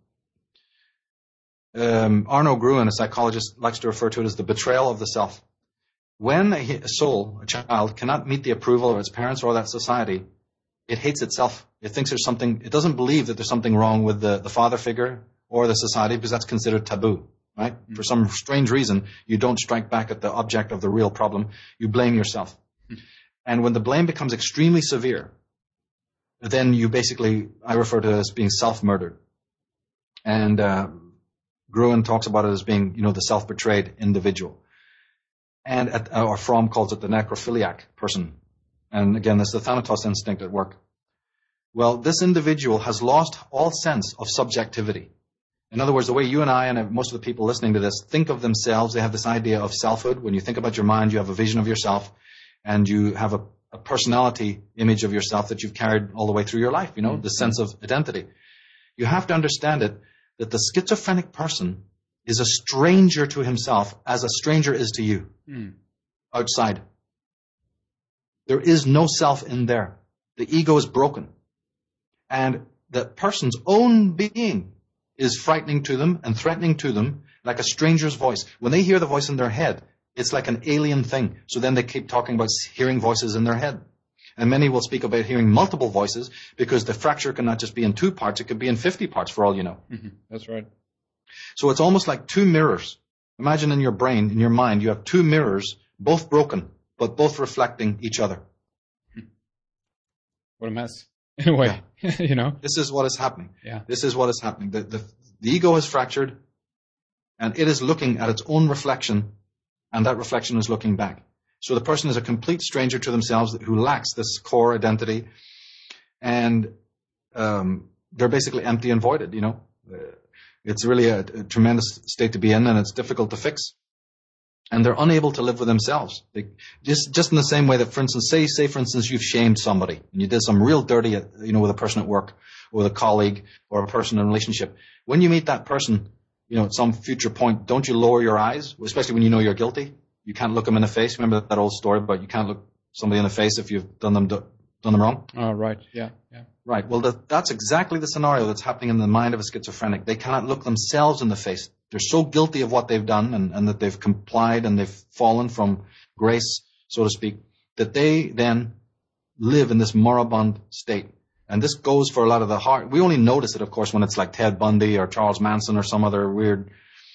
Arno Gruen, a psychologist, likes to refer to it as the betrayal of the self. When a soul, a child, cannot meet the approval of its parents or that society, it hates itself. It thinks there's something, it doesn't believe that there's something wrong with the father figure or the society, because that's considered taboo, right? Mm-hmm. For some strange reason, you don't strike back at the object of the real problem. You blame yourself. Mm-hmm. And when the blame becomes extremely severe, then you basically, I refer to it as being self-murdered. And Gruen talks about it as being, the self-betrayed individual. And or Fromm calls it the necrophiliac person. And again, this is the Thanatos instinct at work. Well, this individual has lost all sense of subjectivity. In other words, the way you and I and most of the people listening to this think of themselves, they have this idea of selfhood. When you think about your mind, you have a vision of yourself, and you have a personality image of yourself that you've carried all the way through your life, the sense of identity. You have to understand it, that the schizophrenic person is a stranger to himself as a stranger is to you outside. There is no self in there. The ego is broken. And the person's own being is frightening to them and threatening to them like a stranger's voice. When they hear the voice in their head, it's like an alien thing. So then they keep talking about hearing voices in their head. And many will speak about hearing multiple voices, because the fracture cannot just be in 2 parts. It could be in 50 parts for all you know. Mm-hmm. That's right. So it's almost like 2 mirrors. Imagine in your brain, in your mind, you have 2 mirrors, both broken, but both reflecting each other. What a mess. In a way, yeah. This is what is happening. Yeah. This is what is happening. The ego is fractured, and it is looking at its own reflection, and that reflection is looking back. So the person is a complete stranger to themselves who lacks this core identity, and they're basically empty and voided, It's really a tremendous state to be in, and it's difficult to fix. And they're unable to live with themselves. They, just in the same way that, for instance, say for instance, you've shamed somebody, and you did some real dirty, with a person at work, or with a colleague, or a person in a relationship. When you meet that person, at some future point, don't you lower your eyes, especially when you know you're guilty? You can't look them in the face. Remember that old story about you can't look somebody in the face if you've done them wrong? Oh, right. Yeah. Right. Well, that's exactly the scenario that's happening in the mind of a schizophrenic. They cannot look themselves in the face. They're so guilty of what they've done and that they've complied and they've fallen from grace, so to speak, that they then live in this moribund state. And this goes for a lot of the heart. We only notice it, of course, when it's like Ted Bundy or Charles Manson or some other weird,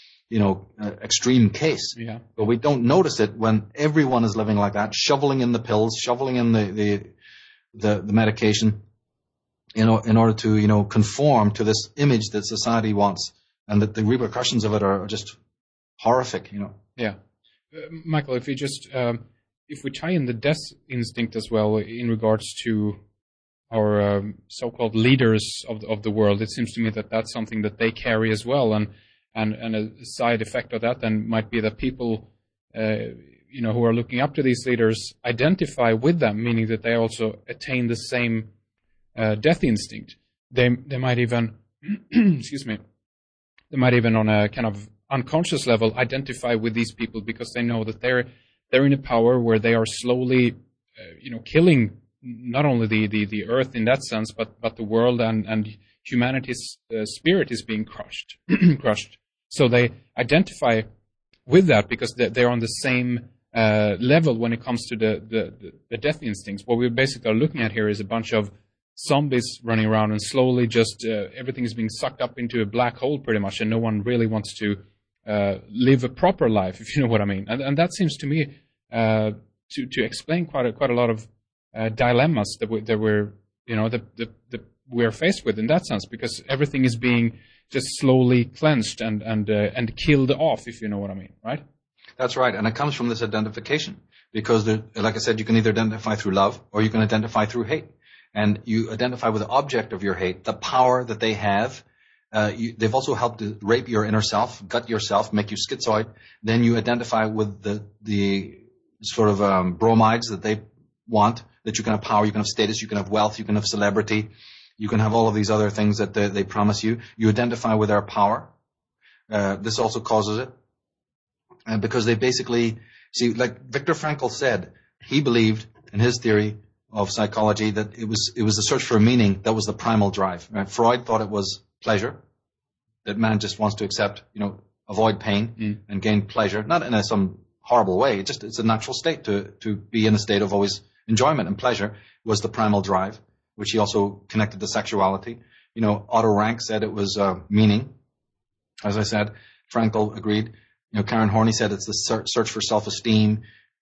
extreme case. Yeah. But we don't notice it when everyone is living like that, shoveling in the pills, shoveling in the medication, in order to, conform to this image that society wants, and that the repercussions of it are just horrific, Yeah. Michael, if you just if we tie in the death instinct as well in regards to our so-called leaders of the world, it seems to me that that's something that they carry as well, and a side effect of that then might be that people who are looking up to these leaders identify with them, meaning that they also attain the same death instinct. They might even excuse me, they might even on a kind of unconscious level identify with these people because they know that they're in a power where they are slowly killing not only the earth in that sense, but the world and humanity's spirit is being crushed. So they identify with that because they're on the same level when it comes to the death instincts. What we basically are looking at here is a bunch of zombies running around and slowly just everything is being sucked up into a black hole pretty much, and no one really wants to live a proper life, if you know what I mean. And that seems to me to explain quite a lot of dilemmas that we're faced with in that sense, because everything is being just slowly cleansed and killed off, if you know what I mean, right? That's right, and it comes from this identification, because like I said, you can either identify through love or you can identify through hate. And you identify with the object of your hate, the power that they have. They've also helped to rape your inner self, gut yourself, make you schizoid. Then you identify with the sort of bromides that they want, that you can have power, you can have status, you can have wealth, you can have celebrity, you can have all of these other things that they promise you. You identify with their power. This also causes it. Because they basically, see, like Viktor Frankl said, he believed in his theory of psychology that it was the search for a meaning that was the primal drive. Right? Freud thought it was pleasure, that man just wants to accept, avoid pain and gain pleasure, not in some horrible way. It's a natural state to be in a state of always enjoyment, and pleasure was the primal drive, which he also connected to sexuality. Otto Rank said it was meaning. As I said, Frankl agreed. Karen Horney said it's the search for self-esteem.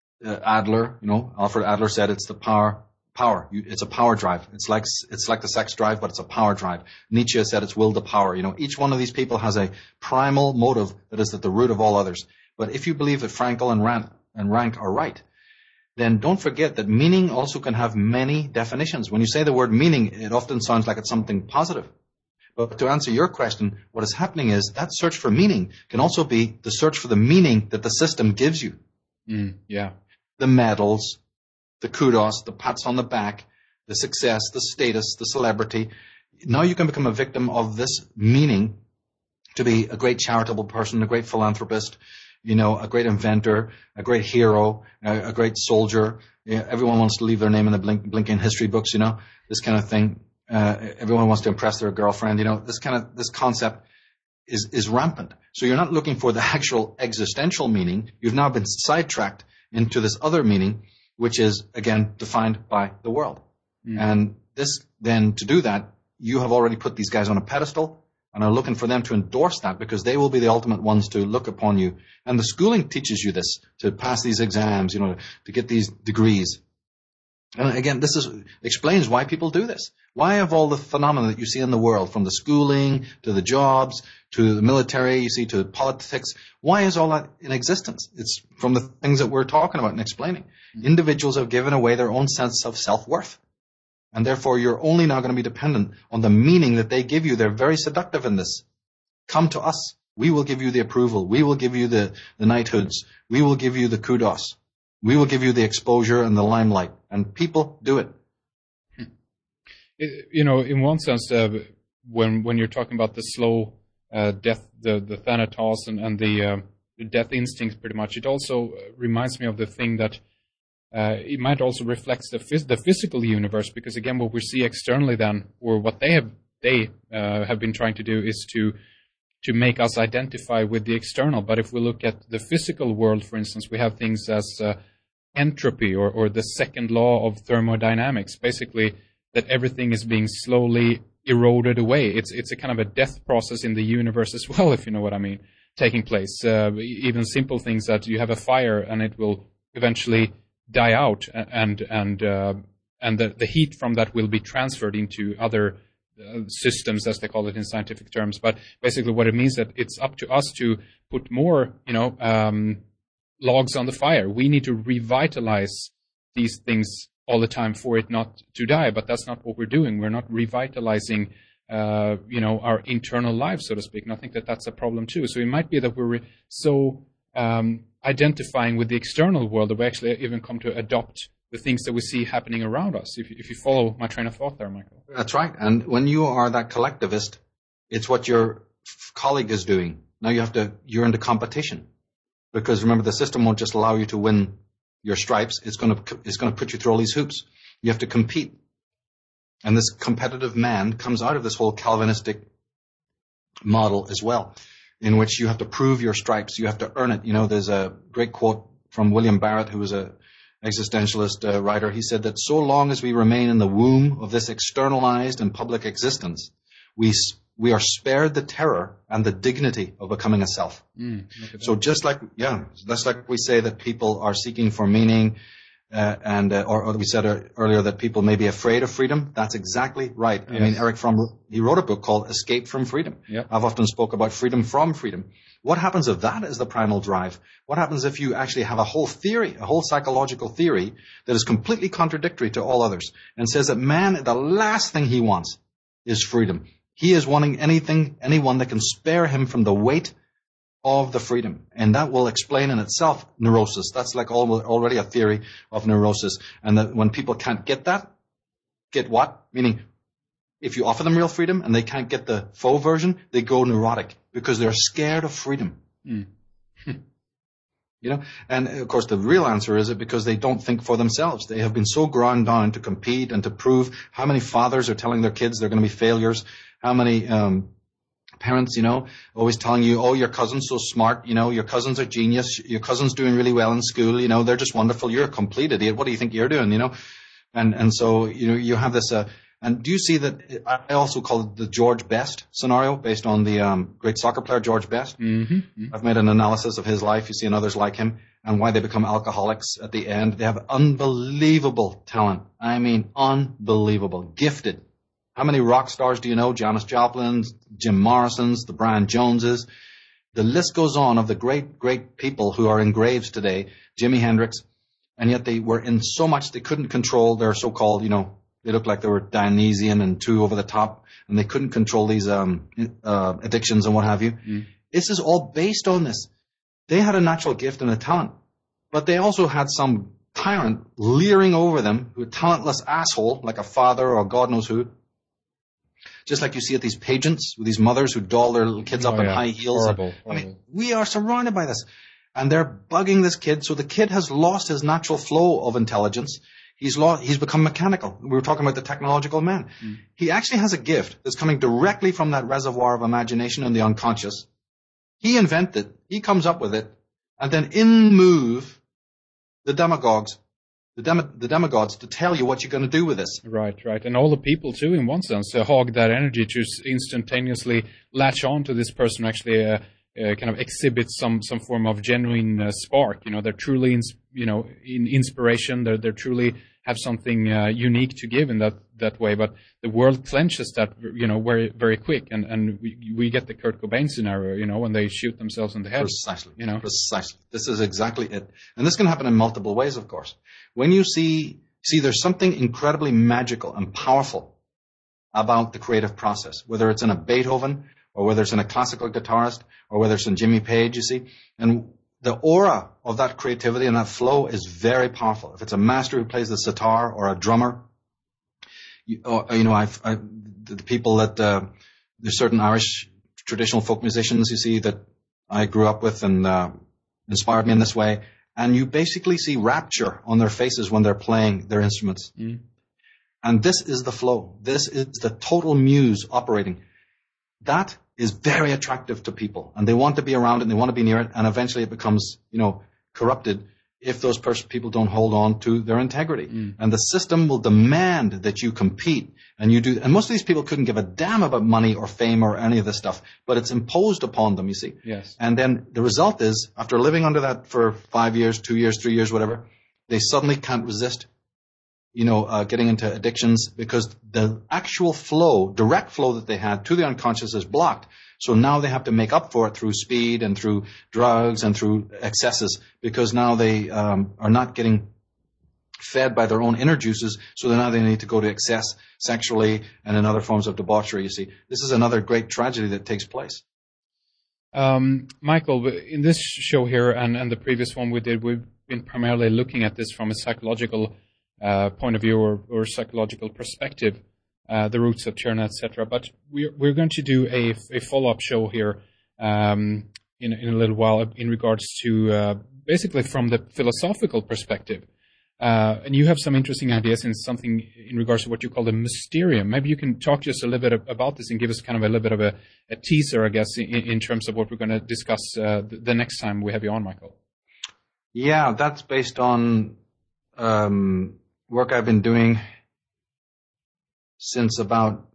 Adler, Alfred Adler said it's the power. It's a power drive. It's like the sex drive, but it's a power drive. Nietzsche said it's will to power. Each one of these people has a primal motive that is at the root of all others. But if you believe that Frankl and Rank are right, then don't forget that meaning also can have many definitions. When you say the word meaning, it often sounds like it's something positive. But to answer your question, what is happening is that search for meaning can also be the search for the meaning that the system gives you. Yeah. The medals, the kudos, the pats on the back, the success, the status, the celebrity. Now you can become a victim of this meaning to be a great charitable person, a great philanthropist, a great inventor, a great hero, a great soldier. Everyone wants to leave their name in the blinking history books, this kind of thing. Everyone wants to impress their girlfriend, this concept is rampant. So you're not looking for the actual existential meaning. You've now been sidetracked into this other meaning, which is, again, defined by the world. And this, then, to do that, you have already put these guys on a pedestal and are looking for them to endorse that, because they will be the ultimate ones to look upon you. And the schooling teaches you this, to pass these exams, to get these degrees. And again, explains why people do this. Why of all the phenomena that you see in the world, from the schooling to the jobs to the military, you see, to politics, why is all that in existence? It's from the things that we're talking about and explaining. Individuals have given away their own sense of self-worth. And therefore, you're only now going to be dependent on the meaning that they give you. They're very seductive in this. Come to us. We will give you the approval. We will give you the knighthoods. We will give you the kudos. We will give you the exposure and the limelight. And people do it. In one sense, when you're talking about the slow death, the thanatos and the death instinct, pretty much, it also reminds me of the thing that it might also reflect the physical universe, because again, what we see externally then, or what they have been trying to do, is to make us identify with the external. But if we look at the physical world, for instance, we have things as entropy or the second law of thermodynamics, basically that everything is being slowly eroded away. It's a kind of a death process in the universe as well, if you know what I mean, taking place. Even simple things that you have a fire and it will eventually die out, and the heat from that will be transferred into other systems, as they call it in scientific terms. But basically what it means that it's up to us to put more, logs on the fire. We need to revitalize these things all the time for it not to die, but that's not what we're doing. We're not revitalizing, our internal lives, so to speak. And I think that that's a problem too. So it might be that we're so identifying with the external world that we actually even come to adopt the things that we see happening around us. If you follow my train of thought there, Michael. That's right. And when you are that collectivist, it's what your colleague is doing. Now you're into competition, because remember, the system won't just allow you to win your stripes. It's going to put you through all these hoops. You have to compete. And this competitive man comes out of this whole Calvinistic model as well, in which you have to prove your stripes. You have to earn it. There's a great quote from William Barrett, who was a existentialist writer. He said that so long as we remain in the womb of this externalized and public existence, we are spared the terror and the dignity of becoming a self. So just like we say that people are seeking for meaning, or we said earlier that people may be afraid of freedom. That's exactly right. Yes. I mean, Erich Fromm, he wrote a book called Escape from Freedom. Yep. I've often spoke about freedom from freedom. What happens if that is the primal drive? What happens if you actually have a whole theory, a whole psychological theory that is completely contradictory to all others, and says that man, the last thing he wants is freedom. He is wanting anyone that can spare him from the weight of the freedom. And that will explain in itself neurosis. That's like already a theory of neurosis. And that when people can't get that, get what? Meaning, if you offer them real freedom and they can't get the faux version, they go neurotic because they're scared of freedom. And of course the real answer is because they don't think for themselves. They have been so ground down to compete and to prove. How many fathers are telling their kids they're going to be failures? How many parents, always telling you, oh, your cousin's so smart, your cousins are genius, your cousin's doing really well in school, they're just wonderful, you're a complete idiot, what do you think you're doing, And so, you have this, and do you see that, I also call it the George Best scenario, based on the great soccer player George Best. I've made an analysis of his life, you see, and others like him, and why they become alcoholics at the end. They have unbelievable talent. I mean, unbelievable, gifted. How many rock stars do you know? Janis Joplin's, Jim Morrison's, the Brian Joneses. The list goes on of the great, great people who are in graves today, Jimi Hendrix, and yet they were in so much they couldn't control their so-called, they looked like they were Dionysian and too over the top, and they couldn't control these addictions and what have you. This is all based on this. They had a natural gift and a talent, but they also had some tyrant leering over them, a talentless asshole, like a father or God knows who. Just like you see at these pageants with these mothers who doll their little kids up in high heels. Horrible. I mean, we are surrounded by this. And they're bugging this kid. So the kid has lost his natural flow of intelligence. He's become mechanical. We were talking about the technological man. He actually has a gift that's coming directly from that reservoir of imagination and the unconscious. He invented it. He comes up with it. And then in move the demagogues. The demagogues to tell you what you're going to do with this. Right. And all the people, too, in one sense, hog that energy to instantaneously latch on to this person who actually kind of exhibits some form of genuine spark. They're truly, in inspiration. They're truly have something unique to give in that way. But the world clenches that, very, very quick. And we get the Kurt Cobain scenario, when they shoot themselves in the head. Precisely. Precisely. This is exactly it. And this can happen in multiple ways, of course. When you see there's something incredibly magical and powerful about the creative process, whether it's in a Beethoven or whether it's in a classical guitarist or whether it's in Jimmy Page, you see. And the aura of that creativity and that flow is very powerful. If it's a master who plays the sitar or a drummer, the people that, there's certain Irish traditional folk musicians, you see, that I grew up with and inspired me in this way. And you basically see rapture on their faces when they're playing their instruments. And this is the flow. This is the total muse operating. That is very attractive to people. And they want to be around it and they want to be near it. And eventually it becomes, corrupted if those people don't hold on to their integrity. And the system will demand that you compete and you do. And most of these people couldn't give a damn about money or fame or any of this stuff, but it's imposed upon them, you see. Yes. And then the result is, after living under that for 5 years, 2 years, 3 years, whatever, they suddenly can't resist, getting into addictions because the actual flow, direct flow that they had to the unconscious is blocked So now they have to make up for it through speed and through drugs and through excesses, because now they are not getting fed by their own inner juices, so now they need to go to excess sexually and in other forms of debauchery, you see. This is another great tragedy that takes place. Michael, in this show here and the previous one we did, we've been primarily looking at this from a psychological point of view or psychological perspective, the roots of Tyranny, etc. But we're going to do a follow-up show here in a little while in regards to basically from the philosophical perspective. And you have some interesting ideas in regards to what you call the mysterium. Maybe you can talk just a little bit about this and give us kind of a little bit of a teaser, I guess, in terms of what we're going to discuss the next time we have you on, Michael. Yeah, that's based on work I've been doing since about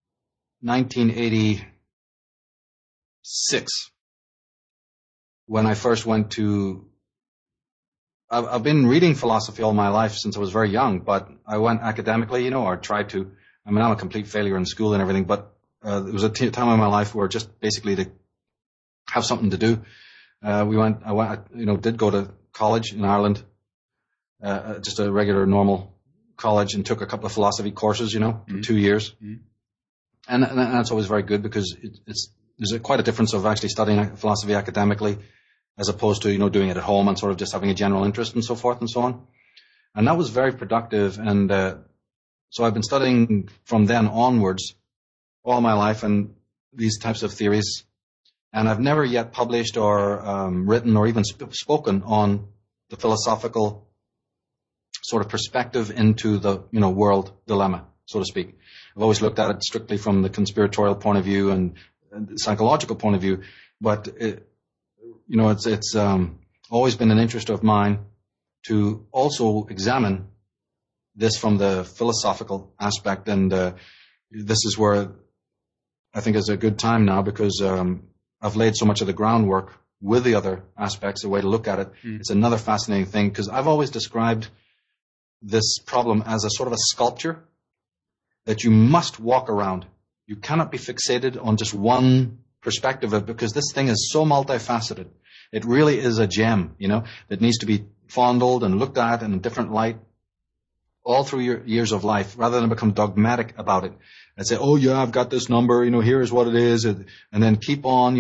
1986, when I first went to... I've been reading philosophy all my life since I was very young, but I went academically, or tried to. I mean, I'm a complete failure in school and everything, but there was a time in my life where just basically to have something to do. I did go to college in Ireland, just a regular normal college, and took a couple of philosophy courses, for 2 years. Mm-hmm. And that's always very good, because there's quite a difference of actually studying philosophy academically as opposed to, doing it at home and sort of just having a general interest and so forth and so on. And that was very productive. And so I've been studying from then onwards all my life and these types of theories. And I've never yet published or written or even spoken on the philosophical sort of perspective into the, world dilemma, so to speak. I've always looked at it strictly from the conspiratorial point of view and the psychological point of view. But it's always been an interest of mine to also examine this from the philosophical aspect. And this is where I think is a good time now, because I've laid so much of the groundwork with the other aspects, the way to look at it. Mm. It's another fascinating thing, because I've always described this problem as a sort of a sculpture that you must walk around. You cannot be fixated on just one perspective of it, because this thing is so multifaceted. It really is a gem, that needs to be fondled and looked at in a different light all through your years of life, rather than become dogmatic about it and say, oh yeah, I've got this number, here's what it is, and then keep on,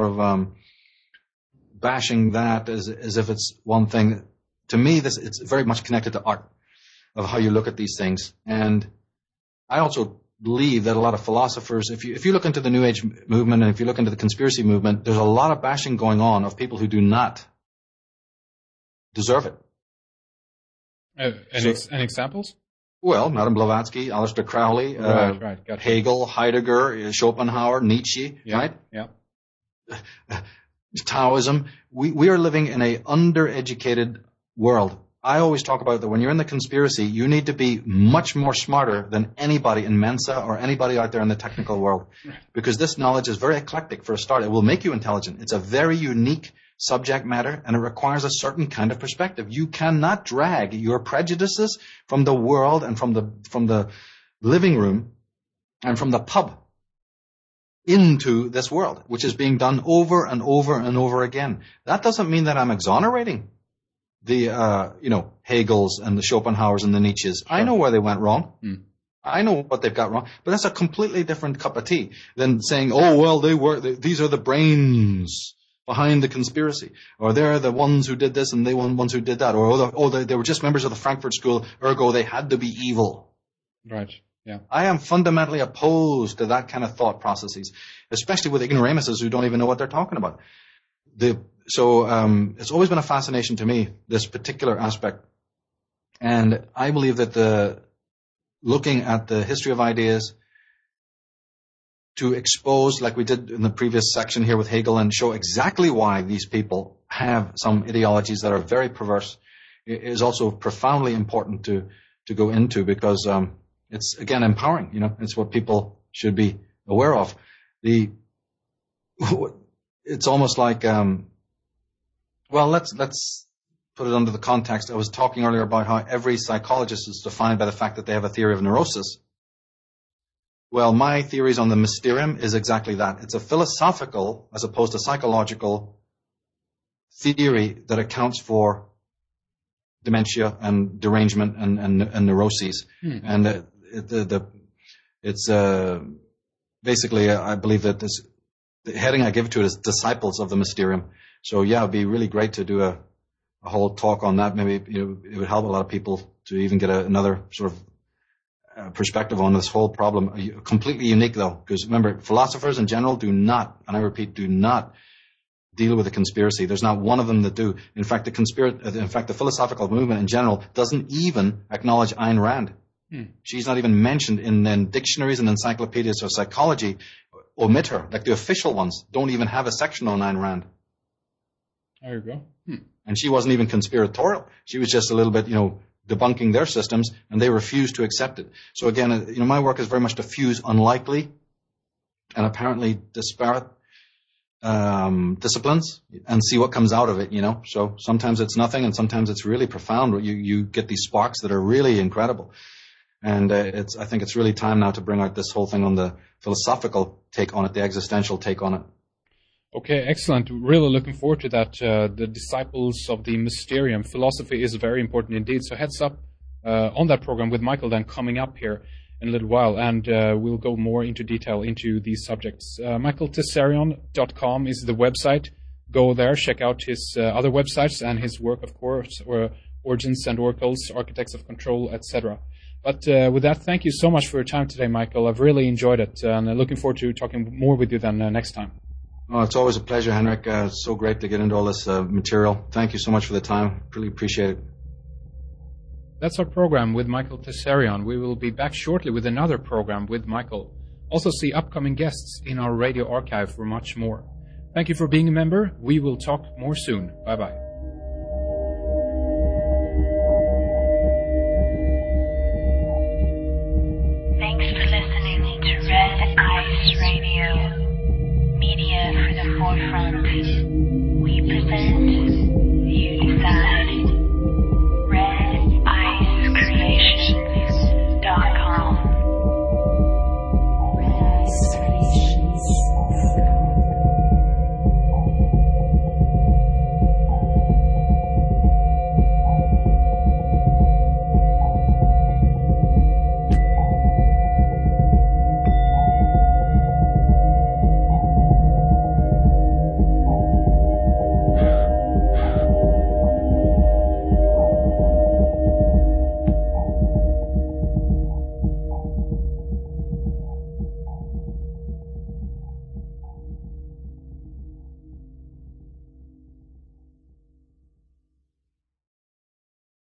bashing that as if it's one thing. To me, it's very much connected to art, of how you look at these things. And I also believe that a lot of philosophers, if you look into the New Age movement and if you look into the conspiracy movement, there's a lot of bashing going on of people who do not deserve it. Any examples? Well, Madame Blavatsky, Aleister Crowley, right. Gotcha. Hegel, Heidegger, Schopenhauer, Nietzsche, yeah, right? Yeah. Taoism. We are living in a undereducated world. I always talk about that when you're in the conspiracy, you need to be much more smarter than anybody in Mensa or anybody out there in the technical world. Because this knowledge is very eclectic for a start. It will make you intelligent. It's a very unique subject matter, and it requires a certain kind of perspective. You cannot drag your prejudices from the world and from the living room and from the pub into this world, which is being done over and over and over again. That doesn't mean that I'm exonerating the Hegels and the Schopenhauers and the Nietzsches. Sure. I know where they went wrong. I know what they've got wrong, but that's a completely different cup of tea than saying, oh well, these are the brains behind the conspiracy, or they're the ones who did this and they were the ones who did that, or they were just members of the Frankfurt School, ergo they had to be evil. Right. Yeah. I am fundamentally opposed to that kind of thought processes, especially with ignoramuses who don't even know what they're talking about. So it's always been a fascination to me, this particular aspect. And I believe that looking at the history of ideas to expose, like we did in the previous section here with Hegel, and show exactly why these people have some ideologies that are very perverse, is also profoundly important to go into, because it's, again, empowering. It's what people should be aware of. It's almost like, let's put it under the context. I was talking earlier about how every psychologist is defined by the fact that they have a theory of neurosis. Well, my theories on the mysterium is exactly that. It's a philosophical, as opposed to psychological, theory that accounts for dementia and derangement and neuroses. And it's basically, I believe that the heading I give to it is Disciples of the Mysterium. So yeah, it'd be really great to do a whole talk on that. Maybe it would help a lot of people to even get another sort of perspective on this whole problem. Completely unique though, because remember, philosophers in general do not, and I repeat, do not deal with a conspiracy. There's not one of them that do. In fact, the philosophical movement in general doesn't even acknowledge Ayn Rand. She's not even mentioned in dictionaries and encyclopedias of psychology. Omit her. Like the official ones don't even have a section on Ayn Rand. There you go. And she wasn't even conspiratorial. She was just a little bit, debunking their systems, and they refused to accept it. So again, my work is very much to fuse unlikely and apparently disparate disciplines and see what comes out of it, So sometimes it's nothing and sometimes it's really profound. You get these sparks that are really incredible. And I think it's really time now to bring out this whole thing on the philosophical take on it, the existential take on it. Okay, excellent. Really looking forward to that. The Disciples of the Mysterium. Philosophy is very important indeed. So heads up on that program with Michael then coming up here in a little while, and we'll go more into detail into these subjects. MichaelTessarion.com is the website. Go there, check out his other websites and his work, of course, Origins and Oracles, Architects of Control, etc. But with that, thank you so much for your time today, Michael. I've really enjoyed it, and looking forward to talking more with you then next time. Oh, it's always a pleasure, Henrik. It's so great to get into all this material. Thank you so much for the time. Really appreciate it. That's our program with Michael Tessarion. We will be back shortly with another program with Michael. Also see upcoming guests in our radio archive for much more. Thank you for being a member. We will talk more soon. Bye-bye.